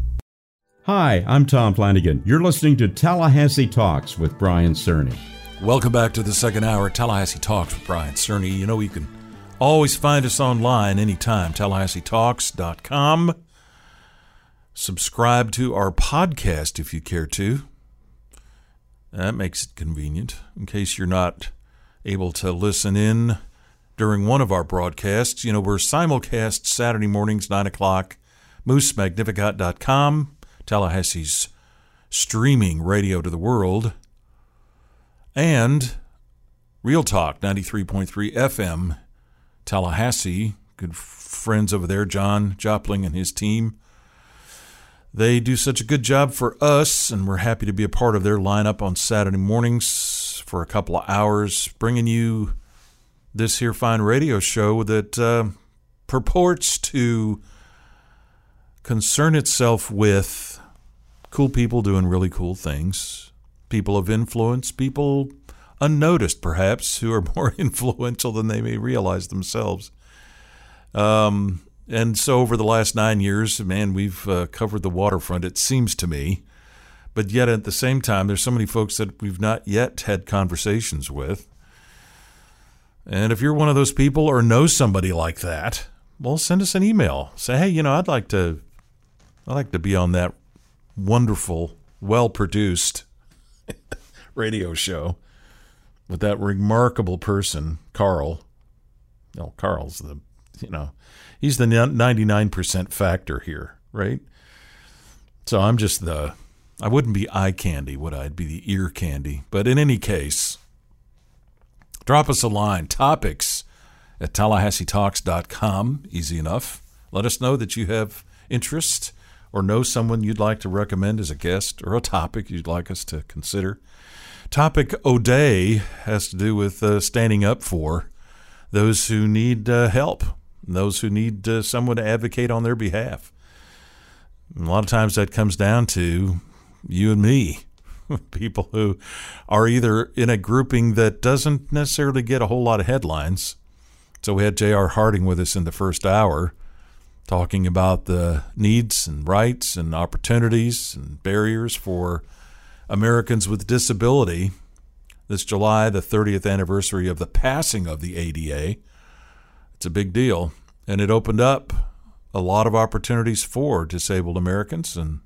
Hi, I'm Tom Flanagan. You're listening to Tallahassee Talks with Brian Cerny.
Welcome back to the second hour of Tallahassee Talks with Brian Cerny. You know, you can always find us online anytime, Tallahassee Talks dot com. Subscribe to our podcast if you care to. That makes it convenient in case you're not able to listen in during one of our broadcasts. You know, we're simulcast Saturday mornings, nine o'clock, moose magnificat dot com. Tallahassee's streaming radio to the world, and Real Talk ninety-three point three F M, Tallahassee. Good friends over there, John Jopling and his team. They do such a good job for us, and we're happy to be a part of their lineup on Saturday mornings for a couple of hours, bringing you this here fine radio show that uh, purports to concern itself with cool people doing really cool things, people of influence, people unnoticed perhaps, who are more influential than they may realize themselves. Um, and so over the last nine years, man, we've uh, covered the waterfront, it seems to me. But yet at the same time, there's so many folks that we've not yet had conversations with. And if you're one of those people or know somebody like that, well, send us an email. Say, hey, you know, I'd like to I'd like to be on that wonderful, well-produced radio show with that remarkable person, Carl. No, Carl's the, you know, he's the ninety-nine percent factor here, right? So I'm just the, I wouldn't be eye candy, would I? I'd be the ear candy. But in any case, drop us a line, topics at Tallahassee Talks dot com, easy enough. Let us know that you have interest or know someone you'd like to recommend as a guest or a topic you'd like us to consider. Topic O'Day has to do with uh, standing up for those who need uh, help, those who need uh, someone to advocate on their behalf. And a lot of times that comes down to you and me, people who are either in a grouping that doesn't necessarily get a whole lot of headlines. So we had J R. Harding with us in the first hour. talking about the needs and rights and opportunities and barriers for Americans with disability. This July, the thirtieth anniversary of the passing of the A D A. It's a big deal, and it opened up a lot of opportunities for disabled Americans, and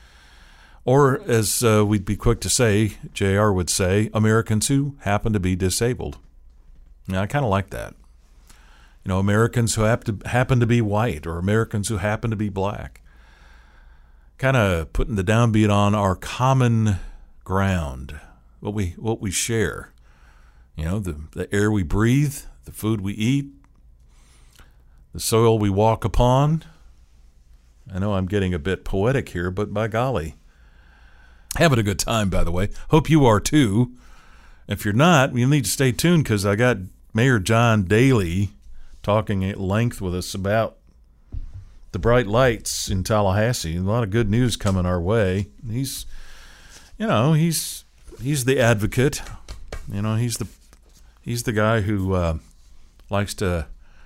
or as uh, we'd be quick to say, J R would say, Americans who happen to be disabled. Now, I kind of like that. You know, Americans who happen to, happen to be white, or Americans who happen to be black. Kind of putting the downbeat on our common ground, what we what we share. You know, the, the air we breathe, the food we eat, the soil we walk upon. I know I'm getting a bit poetic here, but by golly. Having a good time, by the way. Hope you are too. If you're not, you need to stay tuned, because I got Mayor John Daly talking at length with us about the bright lights in Tallahassee. A lot of good news coming our way. He's, you know, he's he's the advocate. You know, he's the he's the guy who uh, likes to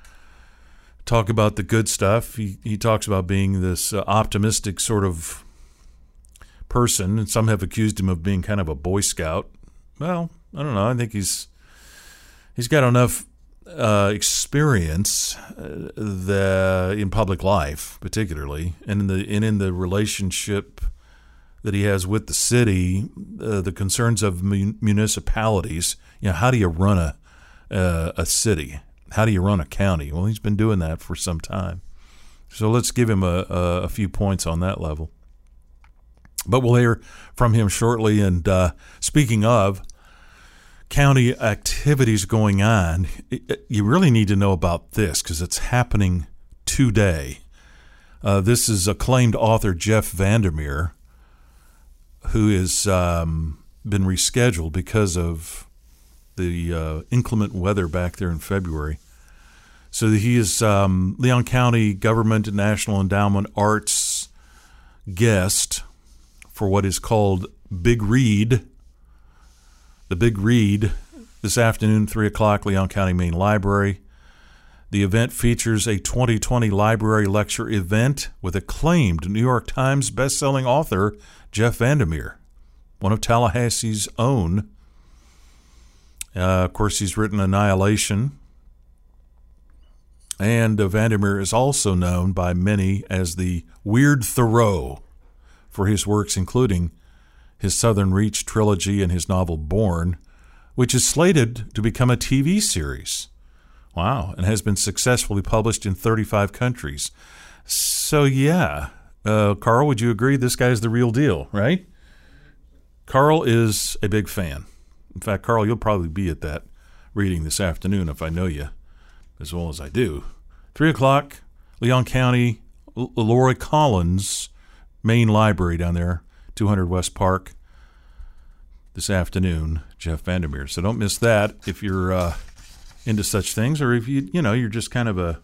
talk about the good stuff. He he talks about being this uh, optimistic sort of person, and some have accused him of being kind of a Boy Scout. Well, I don't know. I think he's he's got enough uh, experience uh, the in public life, particularly, and in the and in the relationship that he has with the city, uh, the concerns of mun- municipalities. You know, how do you run a uh, a city? How do you run a county? Well, he's been doing that for some time. So let's give him a, a, a few points on that level. But we'll hear from him shortly. And uh, speaking of county activities going on, it, you really need to know about this, because it's happening today. Uh, this is acclaimed author Jeff Vandermeer, who has um, been rescheduled because of the uh, inclement weather back there in February. So he is um, Leon County Government National Endowment Arts guest for what is called Big Read. The Big Read this afternoon, three o'clock, Leon County Main Library. The event features a twenty twenty library lecture event with acclaimed New York Times bestselling author Jeff Vandermeer, one of Tallahassee's own. Uh, of course, he's written Annihilation. And uh, Vandermeer is also known by many as the Weird Thoreau for his works, including his Southern Reach trilogy and his novel Born, which is slated to become a T V series. Wow, and has been successfully published in thirty-five countries. So, yeah, uh, Carl, would you agree this guy's the real deal, right? Carl is a big fan. In fact, Carl, you'll probably be at that reading this afternoon if I know you as well as I do. Three o'clock, Leon County, L- Lori Collins Main Library down there, two hundred West Park, this afternoon, Jeff Vandermeer. So don't miss that if you're uh, into such things, or if you, you know, you're just kind of a,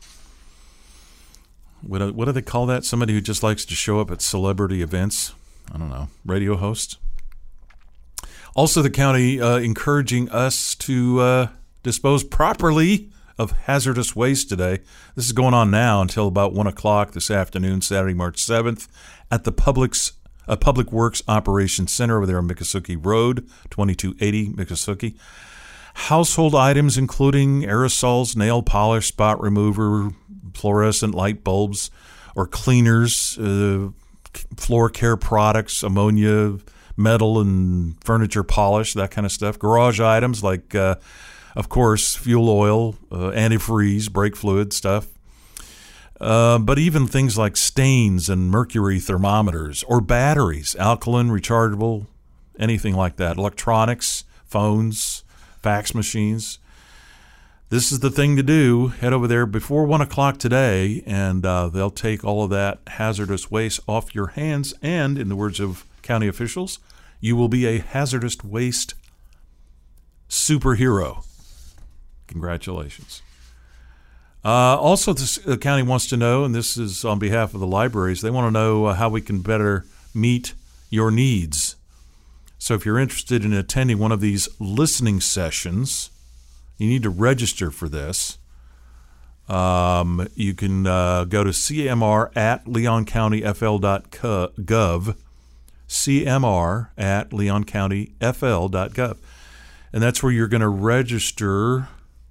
what, what do they call that? Somebody who just likes to show up at celebrity events. I don't know, radio host. Also, the county uh, encouraging us to uh, dispose properly of hazardous waste today. This is going on now until about one o'clock this afternoon, Saturday, March seventh, at the Public's, uh, Public Works Operations Center over there on Miccosukee Road, twenty-two eighty Miccosukee. Household items including aerosols, nail polish, spot remover, fluorescent light bulbs, or cleaners, uh, floor care products, ammonia, metal and furniture polish, that kind of stuff. Garage items like, uh, of course, fuel oil, uh, antifreeze, brake fluid stuff. Uh, but even things like stains and mercury thermometers or batteries, alkaline, rechargeable, anything like that. Electronics, phones, fax machines. This is the thing to do. Head over there before one o'clock today, and uh, they'll take all of that hazardous waste off your hands. And, in the words of county officials, you will be a hazardous waste superhero. Congratulations. Uh, also, this, the county wants to know, and this is on behalf of the libraries, they want to know uh, how we can better meet your needs. So if you're interested in attending one of these listening sessions, you need to register for this. Um, you can uh, go to C M R at leon county f l dot gov, C M R at leon county f l dot gov. And that's where you're going to register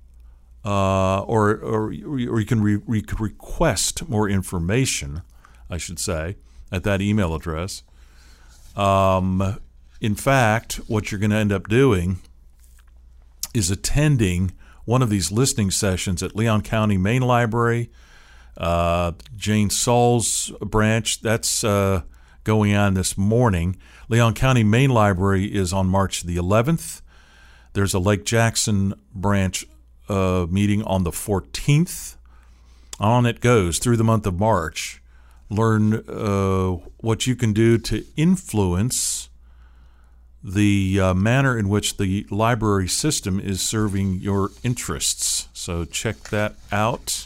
uh, or, or, or you can re- re- request more information, I should say, at that email address. Um, in fact, what you're going to end up doing is attending one of these listening sessions at Leon County Main Library, uh, Jane Saul's branch. That's uh, going on this morning. Leon County Main Library is on March the eleventh. There's a Lake Jackson branch uh, meeting on the fourteenth. On it goes through the month of March. Learn uh, what you can do to influence the uh, manner in which the library system is serving your interests. So check that out.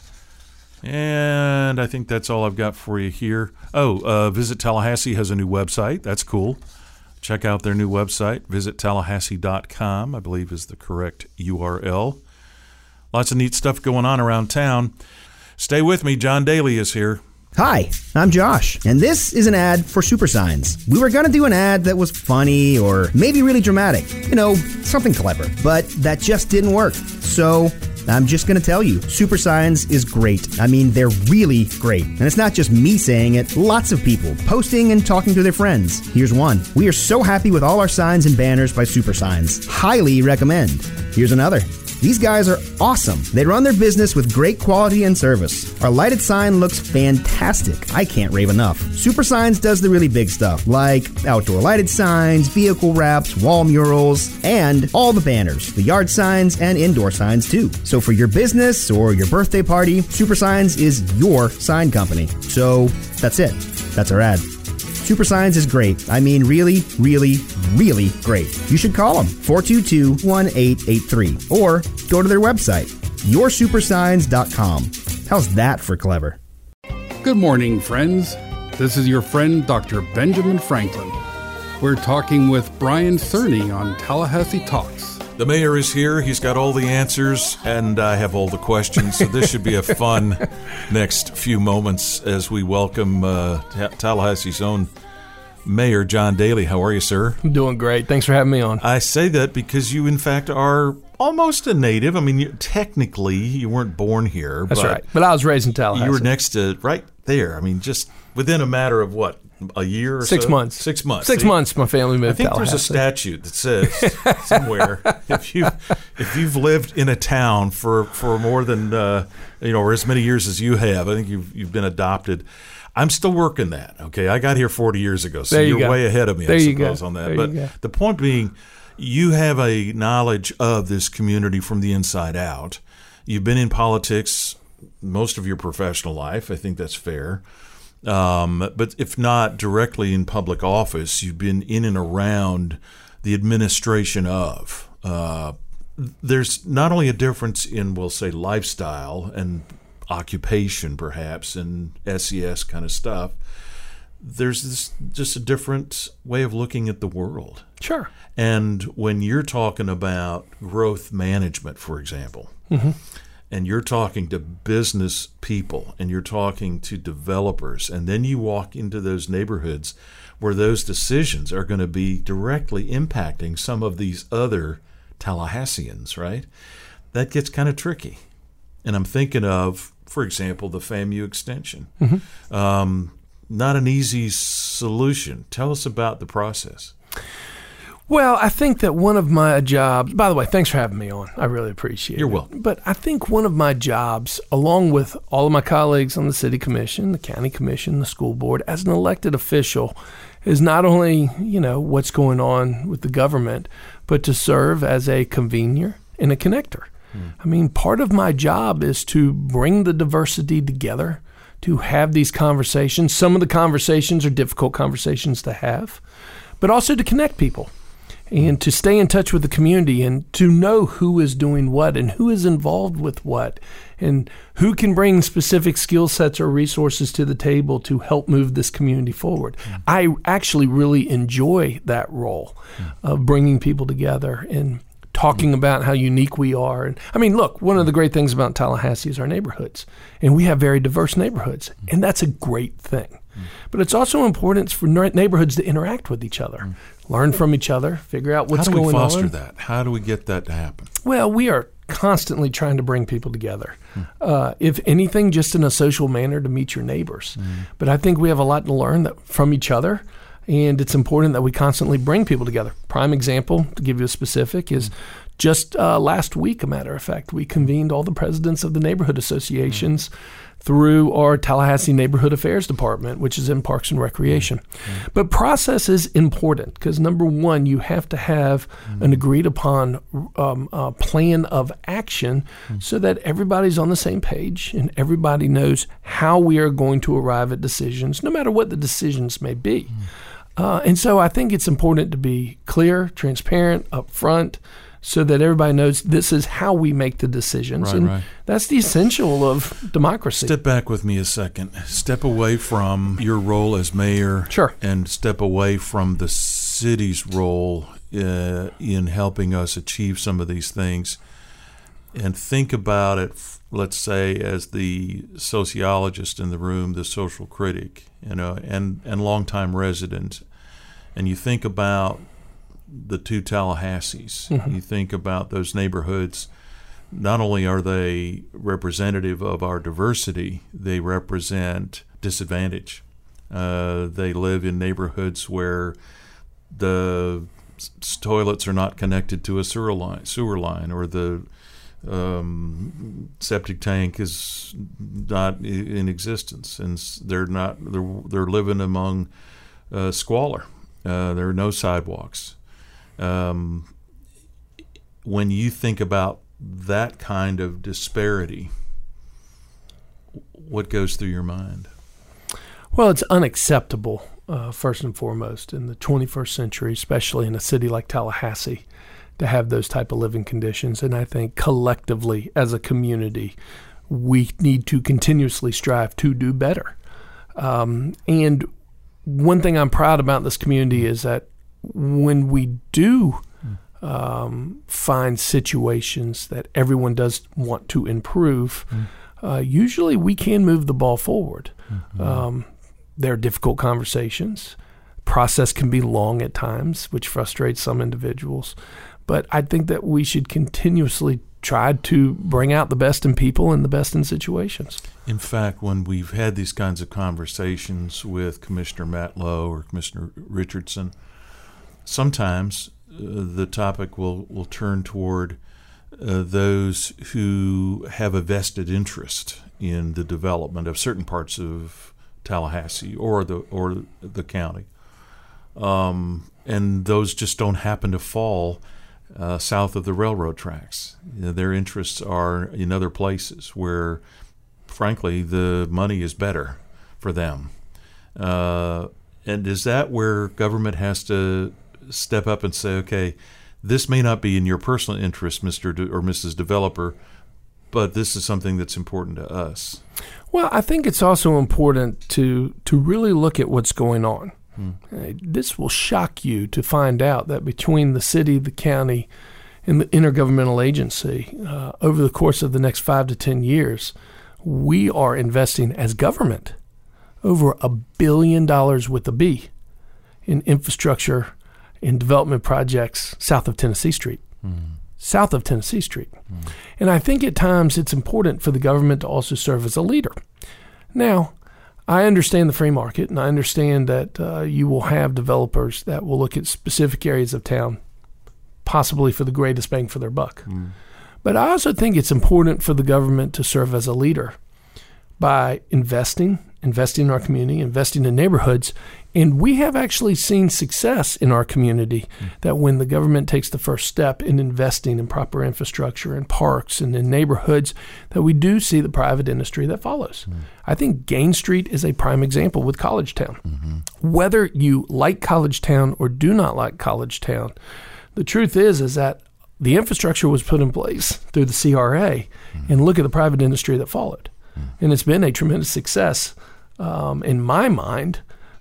And I think that's all I've got for you here. Oh, uh, Visit Tallahassee has a new website. That's cool. Check out their new website. visit tallahassee dot com, I believe is the correct U R L. Lots of neat stuff going on around town. Stay with me. John Daly is here.
Hi, I'm Josh, and this is an ad for Super Signs. We were going to do an ad that was funny or maybe really dramatic, you know, something clever, but that just didn't work. So I'm just going to tell you, Super Signs is great. I mean, they're really great. And it's not just me saying it, lots of people posting and talking to their friends. Here's one. We are so happy with all our signs and banners by Super Signs. Highly recommend. Here's another. These guys are awesome. They run their business with great quality and service. Our lighted sign looks fantastic. I can't rave enough. Super Signs does the really big stuff, like outdoor lighted signs, vehicle wraps, wall murals, and all the banners, the yard signs, and indoor signs too. So for your business or your birthday party, Super Signs is your sign company. So that's it. That's our ad. Super Signs is great. I mean, really, really, really great. You should call them, four two two, one eight eight three, or go to their website, your super signs dot com. How's that for clever?
Good morning, friends. This is your friend, Doctor Benjamin Franklin. We're talking with Brian Cerny on Tallahassee Talks.
The mayor is here. He's got all the answers, and I have all the questions. So this should be a fun next few moments as we welcome uh, Ta- Tallahassee's own Mayor John Daly. How are you, sir?
I'm doing great. Thanks for having me on.
I say that because you, in fact, are almost a native. I mean, you, technically, you weren't born here.
That's
but
right. But I was raised in Tallahassee.
You were next to, right there. I mean, just within a matter of what? A year or
Six
so?
months.
Six months.
Six
See,
months my family moved to
I think
Tallahassee.
there's a statute that says somewhere if you if you've lived in a town for, for more than uh, you know or as many years as you have, I think you've you've been adopted. I'm still working that. Okay, I got here forty years ago, so
there you
you're
go.
way ahead of me.
There
I
you
suppose
go.
on that.
There
but
you go.
the point being, you have a knowledge of this community from the inside out. You've been in politics most of your professional life. I think that's fair. Um, but if not directly in public office, you've been in and around the administration of. Uh, there's not only a difference in, we'll say, lifestyle and occupation, perhaps, and S E S kind of stuff. There's this, just a different way of looking at the world.
Sure.
And when you're talking about growth management, for example,
mm-hmm.
and you're talking to business people and you're talking to developers, and then you walk into those neighborhoods where those decisions are going to be directly impacting some of these other Tallahasseans, right? That gets kind of tricky. And I'm thinking of, for example, the FAMU extension.
Mm-hmm.
Um, not an easy solution. Tell us about the process.
Well, I think that one of my jobs, by the way, thanks for having me on. I really appreciate
You're
it.
You're welcome.
But I think one of my jobs, along with all of my colleagues on the city commission, the county commission, the school board, as an elected official, is not only, you know, what's going on with the government, but to serve as a convener and a connector. Hmm. I mean, part of my job is to bring the diversity together, to have these conversations. Some of the conversations are difficult conversations to have, but also to connect people. And to stay in touch with the community and to know who is doing what and who is involved with what and who can bring specific skill sets or resources to the table to help move this community forward. Mm. I actually really enjoy that role mm. of bringing people together and talking about how unique we are. And I mean, look, one of the great things about Tallahassee is our neighborhoods, and we have very diverse neighborhoods, and that's a great thing. But it's also important for neighborhoods to interact with each other, learn from each other, figure out what's going on.
How do we foster that? How do we get that to happen?
Well, we are constantly trying to bring people together. Uh, if anything, just in a social manner to meet your neighbors. But I think we have a lot to learn that, from each other, and it's important that we constantly bring people together. Prime example, to give you a specific, is just uh, last week, a matter of fact, we convened all the presidents of the neighborhood associations through our Tallahassee Neighborhood Affairs Department, which is in Parks and Recreation. Mm-hmm. But process is important because, number one, you have to have mm-hmm. an agreed upon um, uh, plan of action mm-hmm. so that everybody's on the same page and everybody knows how we are going to arrive at decisions, no matter what the decisions may be. Mm-hmm. Uh, and so I think it's important to be clear, transparent, upfront, so that everybody knows this is how we make the decisions.
Right,
and
right.
That's the essential of democracy.
Step back with me a second. Step away from your role as mayor.
Sure.
And step away from the city's role uh, in helping us achieve some of these things. And think about it, let's say, as the sociologist in the room, the social critic, you know, and, and longtime resident. And you think about the two Tallahassees. Mm-hmm. You think about those neighborhoods. Not only are they representative of our diversity, they represent disadvantage. Uh, they live in neighborhoods where the s- toilets are not connected to a sewer line, sewer line, or the um, septic tank is not I- in existence, and s- they're not. They're they're living among uh, squalor. Uh, there are no sidewalks. Um, when you think about that kind of disparity, what goes through your mind?
Well, it's unacceptable, uh, first and foremost, in the twenty-first century, especially in a city like Tallahassee, to have those type of living conditions. And I think collectively, as a community, we need to continuously strive to do better. Um, and one thing I'm proud about this community is that when we do um, find situations that everyone does want to improve, mm. uh, usually we can move the ball forward. Mm-hmm. Um, there are difficult conversations. Process can be long at times, which frustrates some individuals. But I think that we should continuously try to bring out the best in people and the best in situations.
In fact, when we've had these kinds of conversations with Commissioner Matt Lowe or Commissioner Richardson, sometimes uh, the topic will, will turn toward uh, those who have a vested interest in the development of certain parts of Tallahassee or the or the county, um, and those just don't happen to fall uh, south of the railroad tracks. You know, their interests are in other places where, frankly, the money is better for them. Uh, and is that where government has to step up and say, okay, this may not be in your personal interest, Mister De- or Missus Developer, but this is something that's important to us?
Well, I think it's also important to to really look at what's going on. Hmm. Uh, this will shock you to find out that between the city, the county, and the intergovernmental agency, uh, over the course of the next five to ten years, we are investing as government over a billion dollars with a B in infrastructure in development projects south of Tennessee Street. Mm. South of Tennessee Street. Mm. And I think at times it's important for the government to also serve as a leader. Now, I understand the free market, and I understand that uh, you will have developers that will look at specific areas of town, possibly for the greatest bang for their buck. Mm. But I also think it's important for the government to serve as a leader by investing, investing in our community, investing in neighborhoods. And we have actually seen success in our community mm. that when the government takes the first step in investing in proper infrastructure and parks and in neighborhoods, that we do see the private industry that follows. Mm. I think Gain Street is a prime example with College Town. Mm-hmm. Whether you like College Town or do not like College Town, the truth is, is that the infrastructure was put in place through the C R A, mm. and look at the private industry that followed. Mm. And it's been a tremendous success um, in my mind.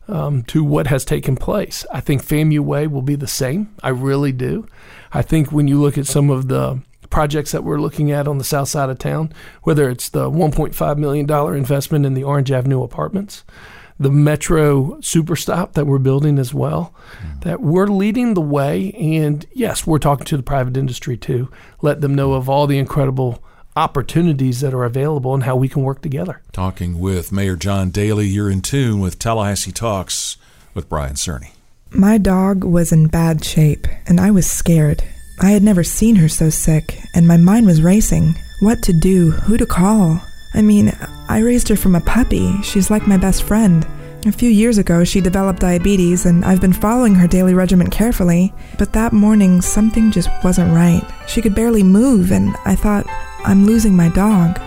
um, to what has taken place. I think FAMU Way will be the same. I really do. I think when you look at some of the projects that we're looking at on the south side of town, whether it's the one point five million dollars investment in the Orange Avenue apartments, the Metro Superstop that we're building as well, mm. that we're leading the way. And yes, we're talking to the private industry too, let them know of all the incredible opportunities that are available and how we can work together.
Talking with Mayor John Daly, you're in tune with Tallahassee Talks with Brian Cerny.
My dog was in bad shape, and I was scared. I had never seen her so sick, and my mind was racing. What to do? Who to call? I mean, I raised her from a puppy. She's like my best friend. A few years ago, she developed diabetes, and I've been following her daily regimen carefully. But that morning, something just wasn't right. She could barely move, and I thought, I'm losing my dog.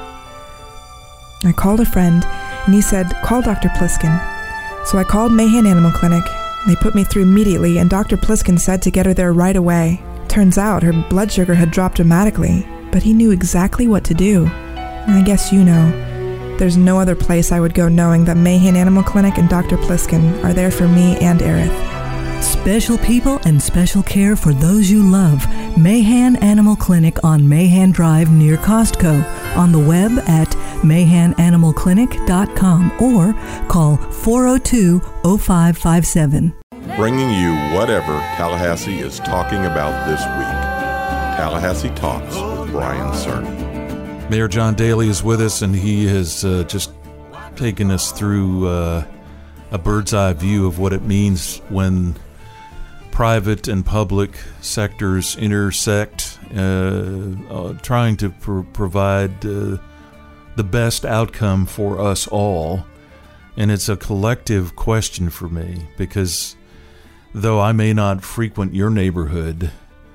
I called a friend, and he said, call Doctor Pliskin. So I called Mahan Animal Clinic. They put me through immediately, and Doctor Pliskin said to get her there right away. Turns out her blood sugar had dropped dramatically, but he knew exactly what to do. I guess you know. There's no other place I would go knowing that Mahan Animal Clinic and Doctor Pliskin are there for me and Aerith.
Special people and special care for those you love. Mahan Animal Clinic on Mahan Drive near Costco. On the web at mahan animal clinic dot com or call four oh two oh five five seven.
Bringing you whatever Tallahassee is talking about this week. Tallahassee Talks with Brian Cerny.
Mayor John Daly is with us, and he has uh, just taken us through uh, a bird's eye view of what it means when private and public sectors intersect, uh, uh, trying to pr- provide uh, the best outcome for us all. And it's a collective question for me, because though I may not frequent your neighborhood,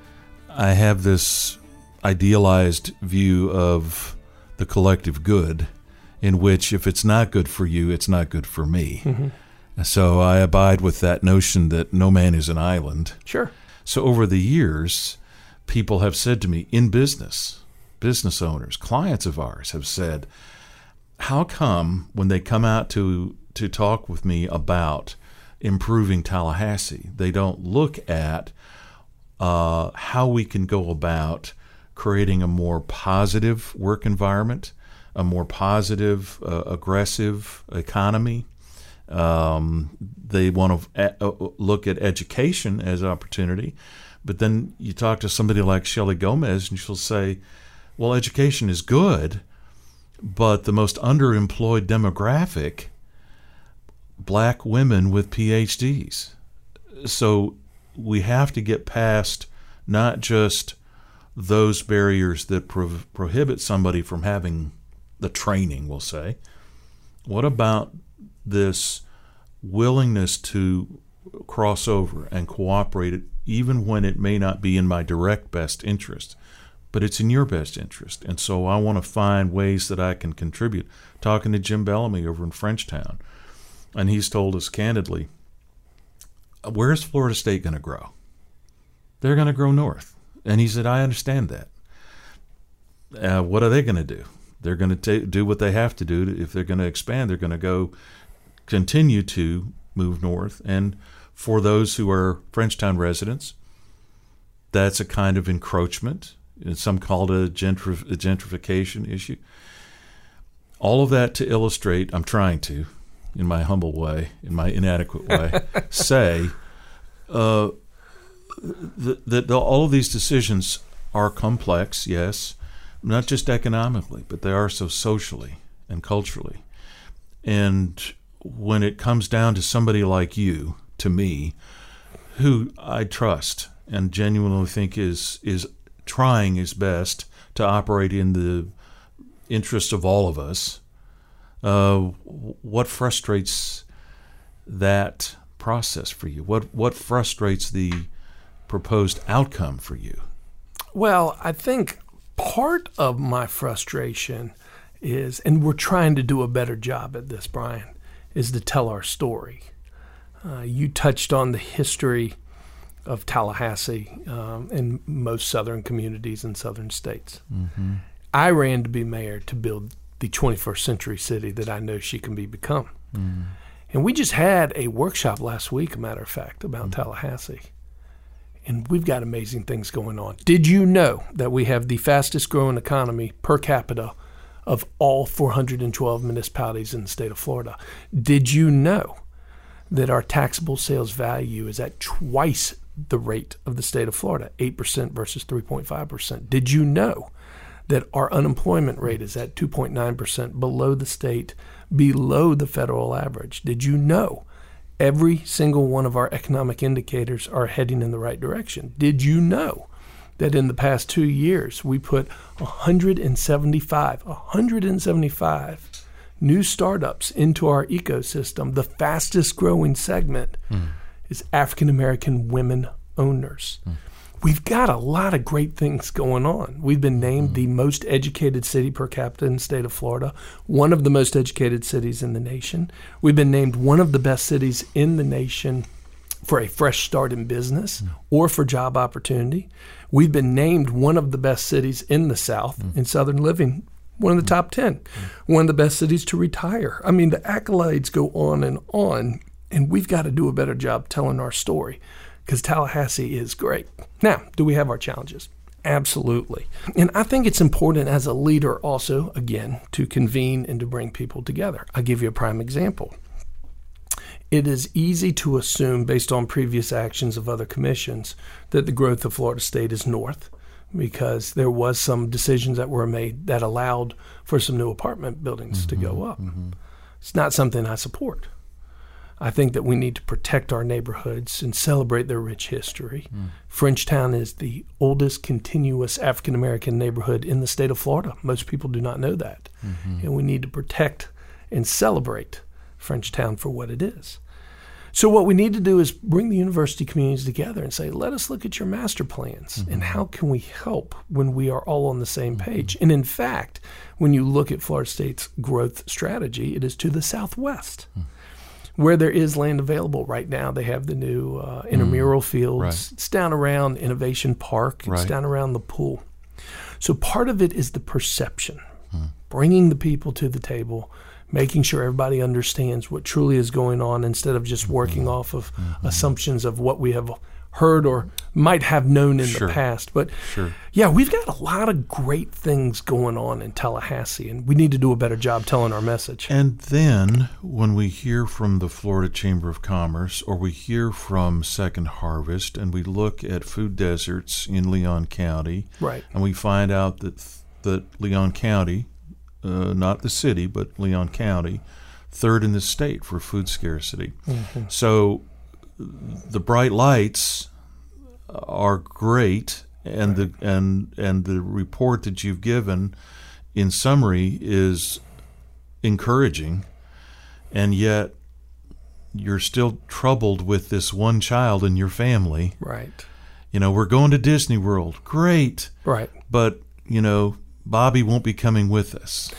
I have this idealized view of the collective good, in which if it's not good for you, it's not good for me. Mm-hmm. So I abide with that notion that no man is an island.
Sure.
So over the years, people have said to me in business, business owners, clients of ours have said, how come when they come out to, to talk with me about improving Tallahassee, they don't look at uh, how we can go about creating a more positive work environment, a more positive, uh, aggressive economy. Um, they want to a- look at education as an opportunity. But then you talk to somebody like Shelley Gomez, and she'll say, well, education is good, but the most underemployed demographic, black women with P H Ds. So we have to get past not just those barriers that pro- prohibit somebody from having the training, we'll say. What about this willingness to cross over and cooperate, even when it may not be in my direct best interest, but it's in your best interest? And so I want to find ways that I can contribute. Talking to Jim Bellamy over in Frenchtown, and he's told us candidly, where's Florida State going to grow? They're going to grow north. And he said, I understand that. Uh, what are they going to do? They're going to ta- do what they have to do. To, if they're going to expand, they're going to go continue to move north. And for those who are Frenchtown residents, that's a kind of encroachment. Some call it a, gentrif- a gentrification issue. All of that to illustrate, I'm trying to, in my humble way, in my inadequate way, say uh, that, that all of these decisions are complex, yes, not just economically, but they are so socially and culturally. And when it comes down to somebody like you, to me, who I trust and genuinely think is is trying his best to operate in the interest of all of us, uh, what frustrates that process for you? What what frustrates the proposed outcome for you?
Well, I think part of my frustration is, and we're trying to do a better job at this, Brian, is to tell our story. Uh, you touched on the history of Tallahassee um, and most southern communities in southern states. Mm-hmm. I ran to be mayor to build the twenty-first century city that I know she can be become. Mm. And we just had a workshop last week, a matter of fact, about mm-hmm. Tallahassee. And we've got amazing things going on. Did you know that we have the fastest growing economy per capita of all four hundred twelve municipalities in the state of Florida? Did you know that our taxable sales value is at twice the rate of the state of Florida, eight percent versus three point five percent? Did you know that our unemployment rate is at two point nine percent, below the state, below the federal average? Did you know every single one of our economic indicators are heading in the right direction? Did you know that in the past two years we put one hundred seventy-five, one hundred seventy-five new startups into our ecosystem? The fastest growing segment mm. is African American women owners. Mm. We've got a lot of great things going on. We've been named mm. the most educated city per capita in the state of Florida, one of the most educated cities in the nation. We've been named one of the best cities in the nation for a fresh start in business mm. or for job opportunity. We've been named one of the best cities in the South mm. in Southern living, one of the top ten, mm. one of the best cities to retire. I mean, the accolades go on and on, and we've got to do a better job telling our story, because Tallahassee is great. Now, do we have our challenges? Absolutely. And I think it's important as a leader also, again, to convene and to bring people together. I'll give you a prime example. It is easy to assume, based on previous actions of other commissions, that the growth of Florida State is north, because there was some decisions that were made that allowed for some new apartment buildings mm-hmm, to go up. Mm-hmm. It's not something I support. I think that we need to protect our neighborhoods and celebrate their rich history. Mm. Frenchtown is the oldest continuous African-American neighborhood in the state of Florida. Most people do not know that. Mm-hmm. And we need to protect and celebrate Frenchtown for what it is. So what we need to do is bring the university communities together and say, let us look at your master plans mm-hmm. and how can we help when we are all on the same page. Mm-hmm. And in fact, when you look at Florida State's growth strategy, it is to the southwest. Mm. Where there is land available right now. They have the new uh, intramural mm, fields. Right. It's down around Innovation Park. It's right. down around the pool. So part of it is the perception, mm. bringing the people to the table, making sure everybody understands what truly is going on instead of just working mm-hmm. off of mm-hmm. assumptions of what we have heard or might have known in sure. the past. But sure. yeah, we've got a lot of great things going on in Tallahassee, and we need to do a better job telling our message.
And then when we hear from the Florida Chamber of Commerce, or we hear from Second Harvest, and we look at food deserts in Leon County,
right.
and we find out that that Leon County, uh, not the city, but Leon County, third in the state for food scarcity. Mm-hmm. So the bright lights are great, and right. the and and the report that you've given, in summary, is encouraging, and yet you're still troubled with this one child in your family.
Right.
You know, we're going to Disney World. Great.
Right.
But, you know, Bobby won't be coming with us.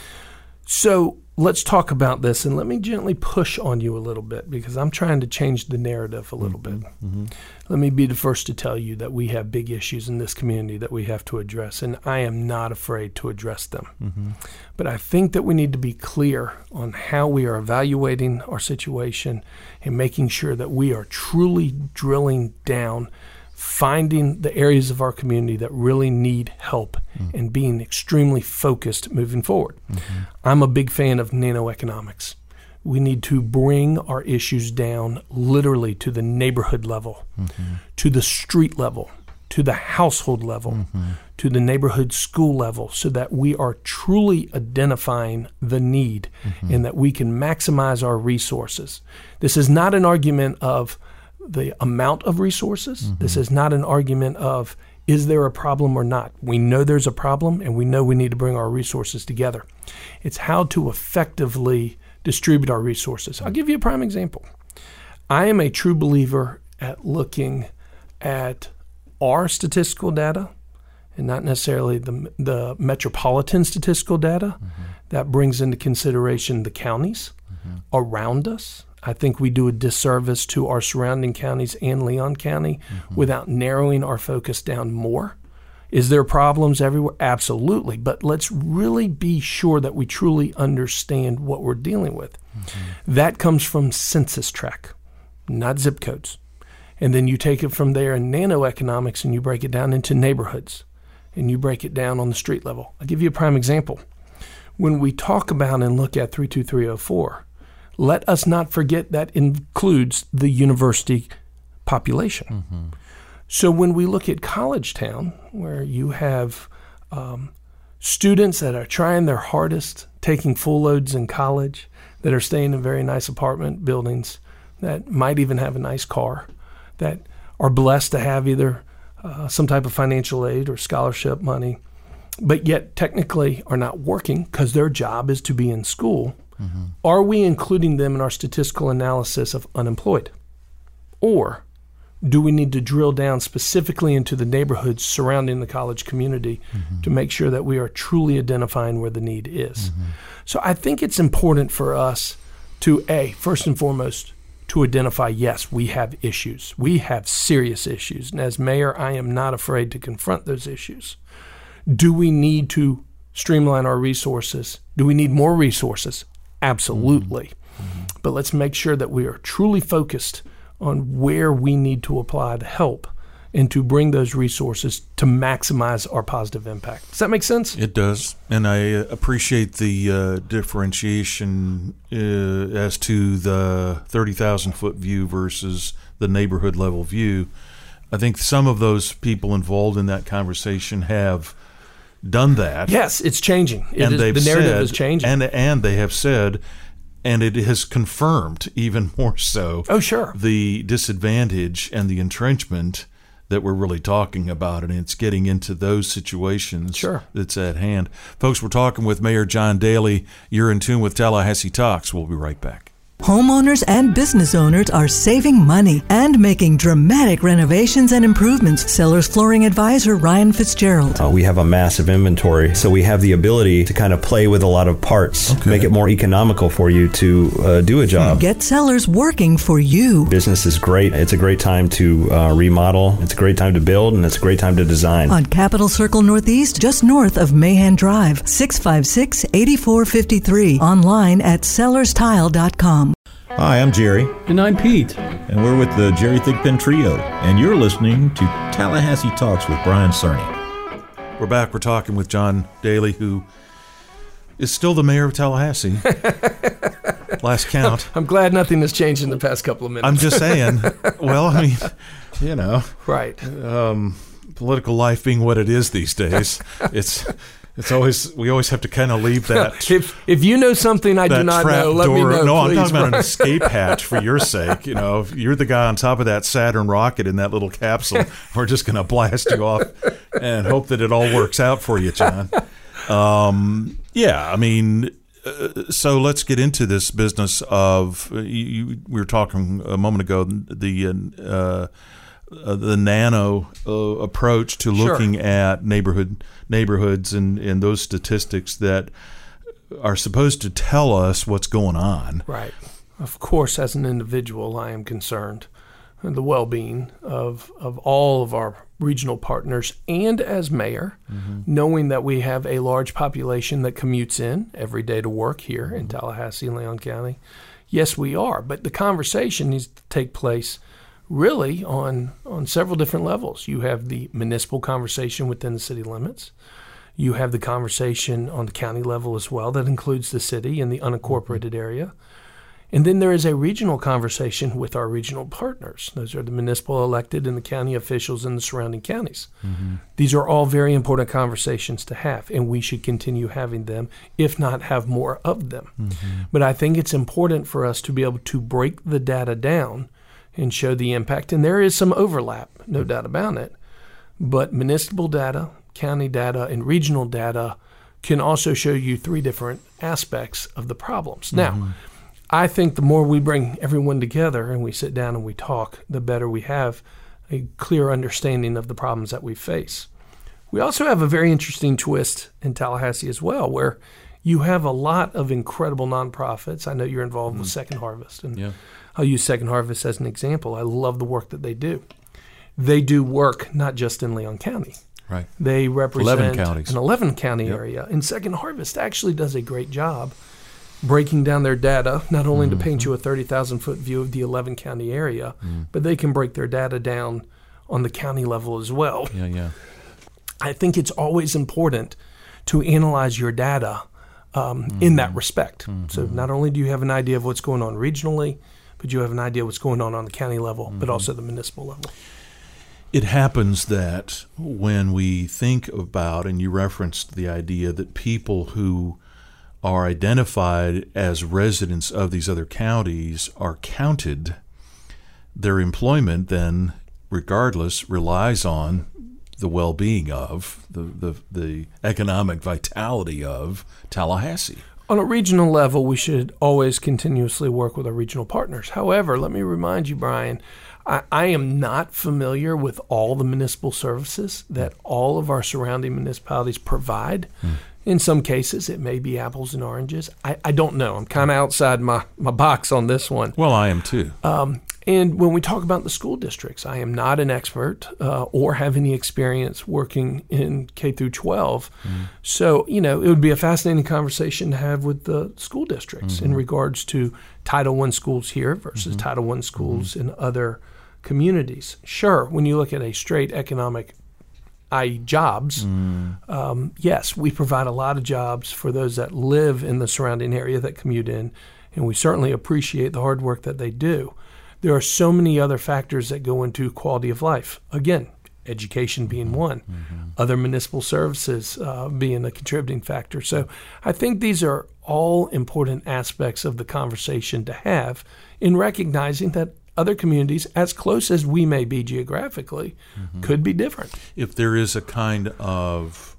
So let's talk about this, and let me gently push on you a little bit, because I'm trying to change the narrative a little mm-hmm. bit. Mm-hmm. Let me be the first to tell you that we have big issues in this community that we have to address, and I am not afraid to address them. Mm-hmm. But I think that we need to be clear on how we are evaluating our situation and making sure that we are truly drilling down, finding the areas of our community that really need help mm. and being extremely focused moving forward. Mm-hmm. I'm a big fan of nano-economics. We need to bring our issues down literally to the neighborhood level, mm-hmm. to the street level, to the household level, mm-hmm. to the neighborhood school level, so that we are truly identifying the need mm-hmm. and that we can maximize our resources. This is not an argument of the amount of resources. Mm-hmm. This is not an argument of, is there a problem or not? We know there's a problem, and we know we need to bring our resources together. It's how to effectively distribute our resources. I'll give you a prime example. I am a true believer at looking at our statistical data and not necessarily the, the metropolitan statistical data. Mm-hmm. That brings into consideration the counties mm-hmm. around us. I think we do a disservice to our surrounding counties and Leon County mm-hmm. without narrowing our focus down more. Is there problems everywhere? Absolutely. But let's really be sure that we truly understand what we're dealing with. Mm-hmm. That comes from census tract, not zip codes. And then you take it from there in nanoeconomics and you break it down into neighborhoods and you break it down on the street level. I'll give you a prime example. When we talk about and look at three two three oh four, let us not forget that includes the university population. Mm-hmm. So when we look at College Town, where you have um, students that are trying their hardest, taking full loads in college, that are staying in very nice apartment buildings, that might even have a nice car, that are blessed to have either uh, some type of financial aid or scholarship money, but yet technically are not working because their job is to be in school, mm-hmm. are we including them in our statistical analysis of unemployed? Or do we need to drill down specifically into the neighborhoods surrounding the college community mm-hmm. to make sure that we are truly identifying where the need is? Mm-hmm. So I think it's important for us to, A, first and foremost, to identify, yes, we have issues. We have serious issues. And as mayor, I am not afraid to confront those issues. Do we need to streamline our resources? Do we need more resources? Absolutely. Mm-hmm. But let's make sure that we are truly focused on where we need to apply the help and to bring those resources to maximize our positive impact. Does that make sense?
It does. And I appreciate the uh, differentiation uh, as to the thirty thousand foot view versus the neighborhood level view. I think some of those people involved in that conversation have done that.
Yes, it's changing. It
and
is,
they've
the narrative
said,
is changing.
And, and they have said, and it has confirmed even more so,
oh, sure.
the disadvantage and the entrenchment that we're really talking about, and it's getting into those situations
sure.
that's at hand. Folks, we're talking with Mayor John Daly. You're in tune with Tallahassee Talks. We'll be right back.
Homeowners and business owners are saving money and making dramatic renovations and improvements. Sellers Flooring Advisor Ryan Fitzgerald.
Uh, we have a massive inventory, so we have the ability to kind of play with a lot of parts, okay. make it more economical for you to uh, do a job.
Get sellers working for you.
Business is great. It's a great time to uh, remodel. It's a great time to build, and it's a great time to design.
On Capitol Circle Northeast, just north of Mahan Drive, six five six, eight four five three. Online at sellers tile dot com.
Hi, I'm Jerry.
And I'm Pete.
And we're with the Jerry Thigpen Trio. And you're listening to Tallahassee Talks with Brian Cerny.
We're back. We're talking with John Daly, who is still the mayor of Tallahassee. Last count.
I'm glad nothing has changed in the past couple of minutes.
I'm just saying. Well, I mean, you know.
Right.
Um, political life being what it is these days, it's... It's always we always have to kind of leave that.
if if you know something I do not know, let
door.
me know.
No,
please.
I'm talking about an escape hatch for your sake. You know, if you're the guy on top of that Saturn rocket in that little capsule, we're just going to blast you off and hope that it all works out for you, John. Um, yeah, I mean, uh, so let's get into this business of uh, you, you, we were talking a moment ago the. Uh, Uh, the nano uh, approach to looking
sure.
at neighborhood neighborhoods and, and those statistics that are supposed to tell us what's going on.
Right. Of course, as an individual, I am concerned with the well-being of, of all of our regional partners, and as mayor, mm-hmm. knowing that we have a large population that commutes in every day to work here mm-hmm. in Tallahassee and Leon County. Yes, we are. But the conversation needs to take place really on on several different levels. You have the municipal conversation within the city limits. You have the conversation on the county level as well that includes the city and the unincorporated area. And then there is a regional conversation with our regional partners. Those are the municipal elected and the county officials in the surrounding counties. Mm-hmm. These are all very important conversations to have, and we should continue having them, if not have more of them. Mm-hmm. But I think it's important for us to be able to break the data down and show the impact. And there is some overlap, no doubt about it. But municipal data, county data, and regional data can also show you three different aspects of the problems. Mm-hmm. Now, I think the more we bring everyone together and we sit down and we talk, the better we have a clear understanding of the problems that we face. We also have a very interesting twist in Tallahassee as well, where you have a lot of incredible nonprofits. I know you're involved mm-hmm. with Second Harvest, and yeah. I'll use Second Harvest as an example. I love the work that they do. They do work not just in Leon County.
Right.
They represent
eleven counties.
an eleven county
Yep.
area. And Second Harvest actually does a great job breaking down their data, not only mm-hmm. to paint you a thirty thousand foot view of the eleven county area, mm. but they can break their data down on the county level as well.
Yeah, yeah.
I think it's always important to analyze your data um, mm-hmm. in that respect. Mm-hmm. So not only do you have an idea of what's going on regionally, but you have an idea of what's going on on the county level, mm-hmm. but also the municipal level.
It happens that when we think about, and you referenced the idea that people who are identified as residents of these other counties are counted, their employment then, regardless, relies on the well-being of, the, the, the economic vitality of Tallahassee.
On a regional level, we should always continuously work with our regional partners. However, let me remind you, Brian, I, I am not familiar with all the municipal services that all of our surrounding municipalities provide. Mm. In some cases, it may be apples and oranges. I, I don't know. I'm kind of outside my, my box on this one.
Well, I am too.
Um, and when we talk about the school districts, I am not an expert uh, or have any experience working in K through twelve. Mm. So, you know, it would be a fascinating conversation to have with the school districts mm-hmm. in regards to Title One schools here versus mm-hmm. Title One schools mm-hmm. in other communities. Sure, when you look at a straight economic that is jobs, mm. um, yes, we provide a lot of jobs for those that live in the surrounding area that commute in, and we certainly appreciate the hard work that they do. There are so many other factors that go into quality of life. Again, education being one, mm-hmm. other municipal services uh, being a contributing factor. So I think these are all important aspects of the conversation to have in recognizing that other communities, as close as we may be geographically, mm-hmm. could be different.
If there is a kind of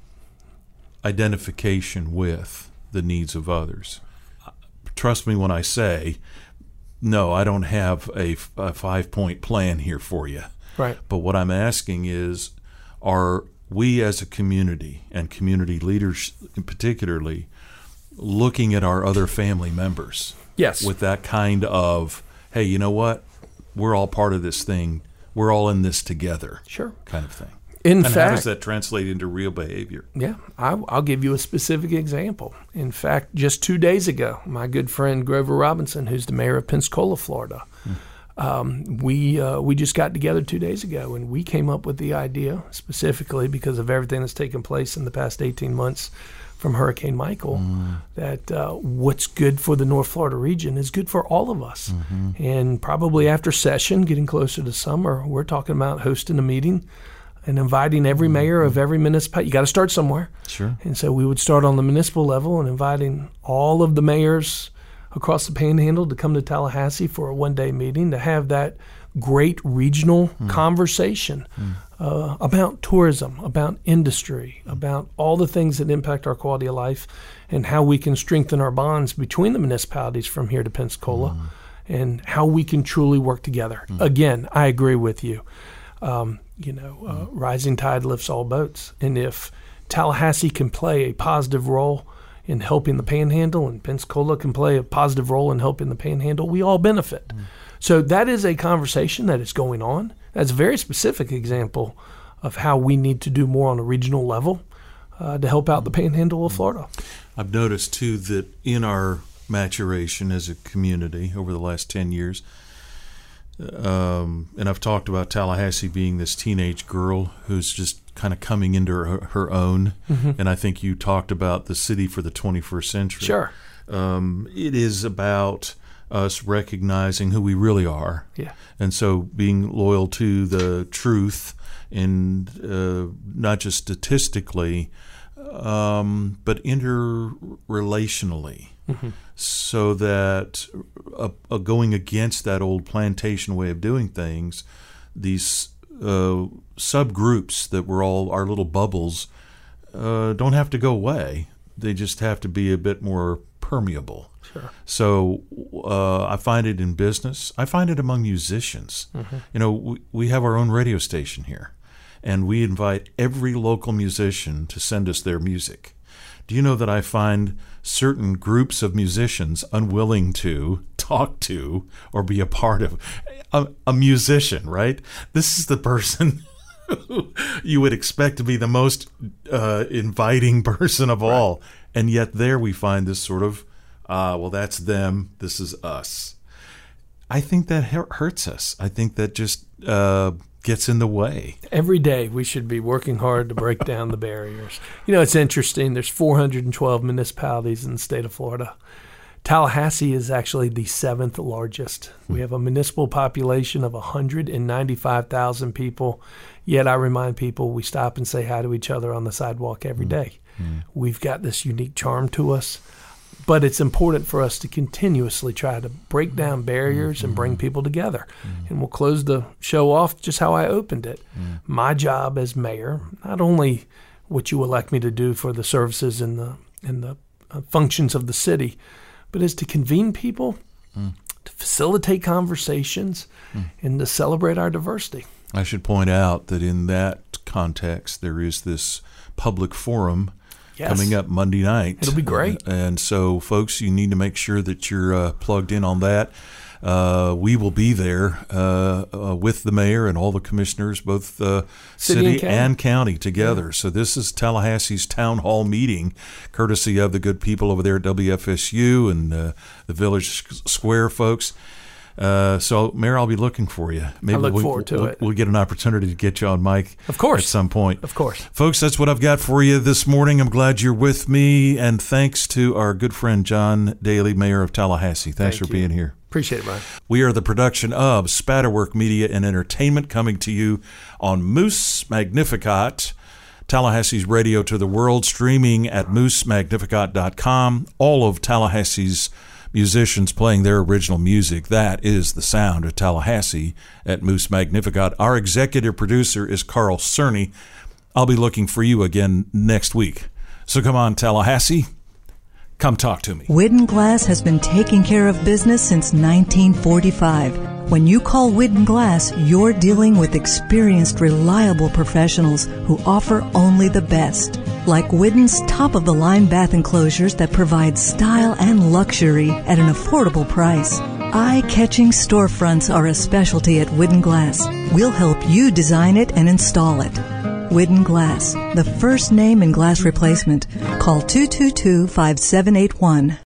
identification with the needs of others, trust me when I say, no, I don't have a, a five-point plan here for you.
Right.
But what I'm asking is, are we as a community, and community leaders in particularly, looking at our other family members?
Yes.
With that kind of, hey, you know what? We're all part of this thing. We're all in this together.
Sure.
Kind of thing.
In
and
fact,
how does that translate into real behavior?
Yeah, I, I'll give you a specific example. In fact, just two days ago, my good friend Grover Robinson, who's the mayor of Pensacola, Florida, mm. um, we uh, we just got together two days ago, and we came up with the idea specifically because of everything that's taken place in the past eighteen months from Hurricane Michael, mm. that uh, what's good for the North Florida region is good for all of us. Mm-hmm. And probably after session, getting closer to summer, we're talking about hosting a meeting and inviting every mayor of every municipality. You got to start somewhere.
Sure.
And so we would start on the municipal level and inviting all of the mayors across the Panhandle to come to Tallahassee for a one-day meeting to have that great regional mm. conversation mm. Uh, about tourism, about industry, mm. about all the things that impact our quality of life and how we can strengthen our bonds between the municipalities from here to Pensacola mm. and how we can truly work together. Mm. Again, I agree with you. Um, you know, uh, mm. rising tide lifts all boats. And if Tallahassee can play a positive role in helping the Panhandle and Pensacola can play a positive role in helping the Panhandle, we all benefit. Mm. So that is a conversation that is going on. That's a very specific example of how we need to do more on a regional level uh, to help out the Panhandle of Florida.
I've noticed, too, that in our maturation as a community over the last ten years, um, and I've talked about Tallahassee being this teenage girl who's just kind of coming into her, her own, mm-hmm. and I think you talked about the city for the twenty-first century.
Sure.
Um, it is about us recognizing who we really are.
Yeah.
And so being loyal to the truth and uh, not just statistically, um, but interrelationally, mm-hmm. so that uh, uh, going against that old plantation way of doing things, these uh, subgroups that were all our little bubbles uh, don't have to go away. They just have to be a bit more permeable.
Sure.
So uh, I find it in business. I find it among musicians. Mm-hmm. You know, we, we have our own radio station here, and we invite every local musician to send us their music. Do you know that I find certain groups of musicians unwilling to talk to or be a part of a, a musician, right? This is the person you would expect to be the most uh, inviting person of all. And yet there we find this sort of, uh, well, that's them, this is us. I think that hurts us. I think that just uh, gets in the way.
Every day we should be working hard to break down the barriers. You know, it's interesting. There's four hundred twelve municipalities in the state of Florida. Tallahassee is actually the seventh largest. We have a municipal population of one hundred ninety-five thousand people. Yet I remind people we stop and say hi to each other on the sidewalk every day. Mm. We've got this unique charm to us. But it's important for us to continuously try to break down barriers mm-hmm. and bring people together. Mm. And we'll close the show off just how I opened it. Mm. My job as mayor, not only what you elect me to do for the services and the, and the uh, functions of the city, but is to convene people, mm. to facilitate conversations, mm. and to celebrate our diversity.
I should point out that in that context, there is this public forum yes. coming up Monday night.
It'll be great.
Uh, and so, folks, you need to make sure that you're uh, plugged in on that. Uh, we will be there uh, uh, with the mayor and all the commissioners, both uh, city, city and, county. and county together. Yeah. So this is Tallahassee's town hall meeting, courtesy of the good people over there at W F S U and uh, the Village Square folks. Uh, so, Mayor, I'll be looking for you. Maybe
I look
we,
forward to
we'll,
it.
We'll get an opportunity to get you on mic
of course.
at some point.
Of course.
Folks, that's what I've got for you this morning. I'm glad you're with me, and thanks to our good friend John Daly, Mayor of Tallahassee. Thanks
Thank
for
you.
being here.
Appreciate it, Ryan.
We are the production of Spatterwork Media and Entertainment, coming to you on Moose Magnificat, Tallahassee's radio to the world, streaming at moose magnificat dot com. All of Tallahassee's musicians playing their original music. That is the sound of Tallahassee at Moose Magnificat. Our executive producer is Carl Cerny. I'll be looking for you again next week. So come on, Tallahassee. Come talk to me.
Widden Glass has been taking care of business since nineteen forty-five. When you call Widden Glass, you're dealing with experienced, reliable professionals who offer only the best. Like Widden's top-of-the-line bath enclosures that provide style and luxury at an affordable price. Eye-catching storefronts are a specialty at Widden Glass. We'll help you design it and install it. Widden Glass, the first name in glass replacement. Call two two two, five seven eight one.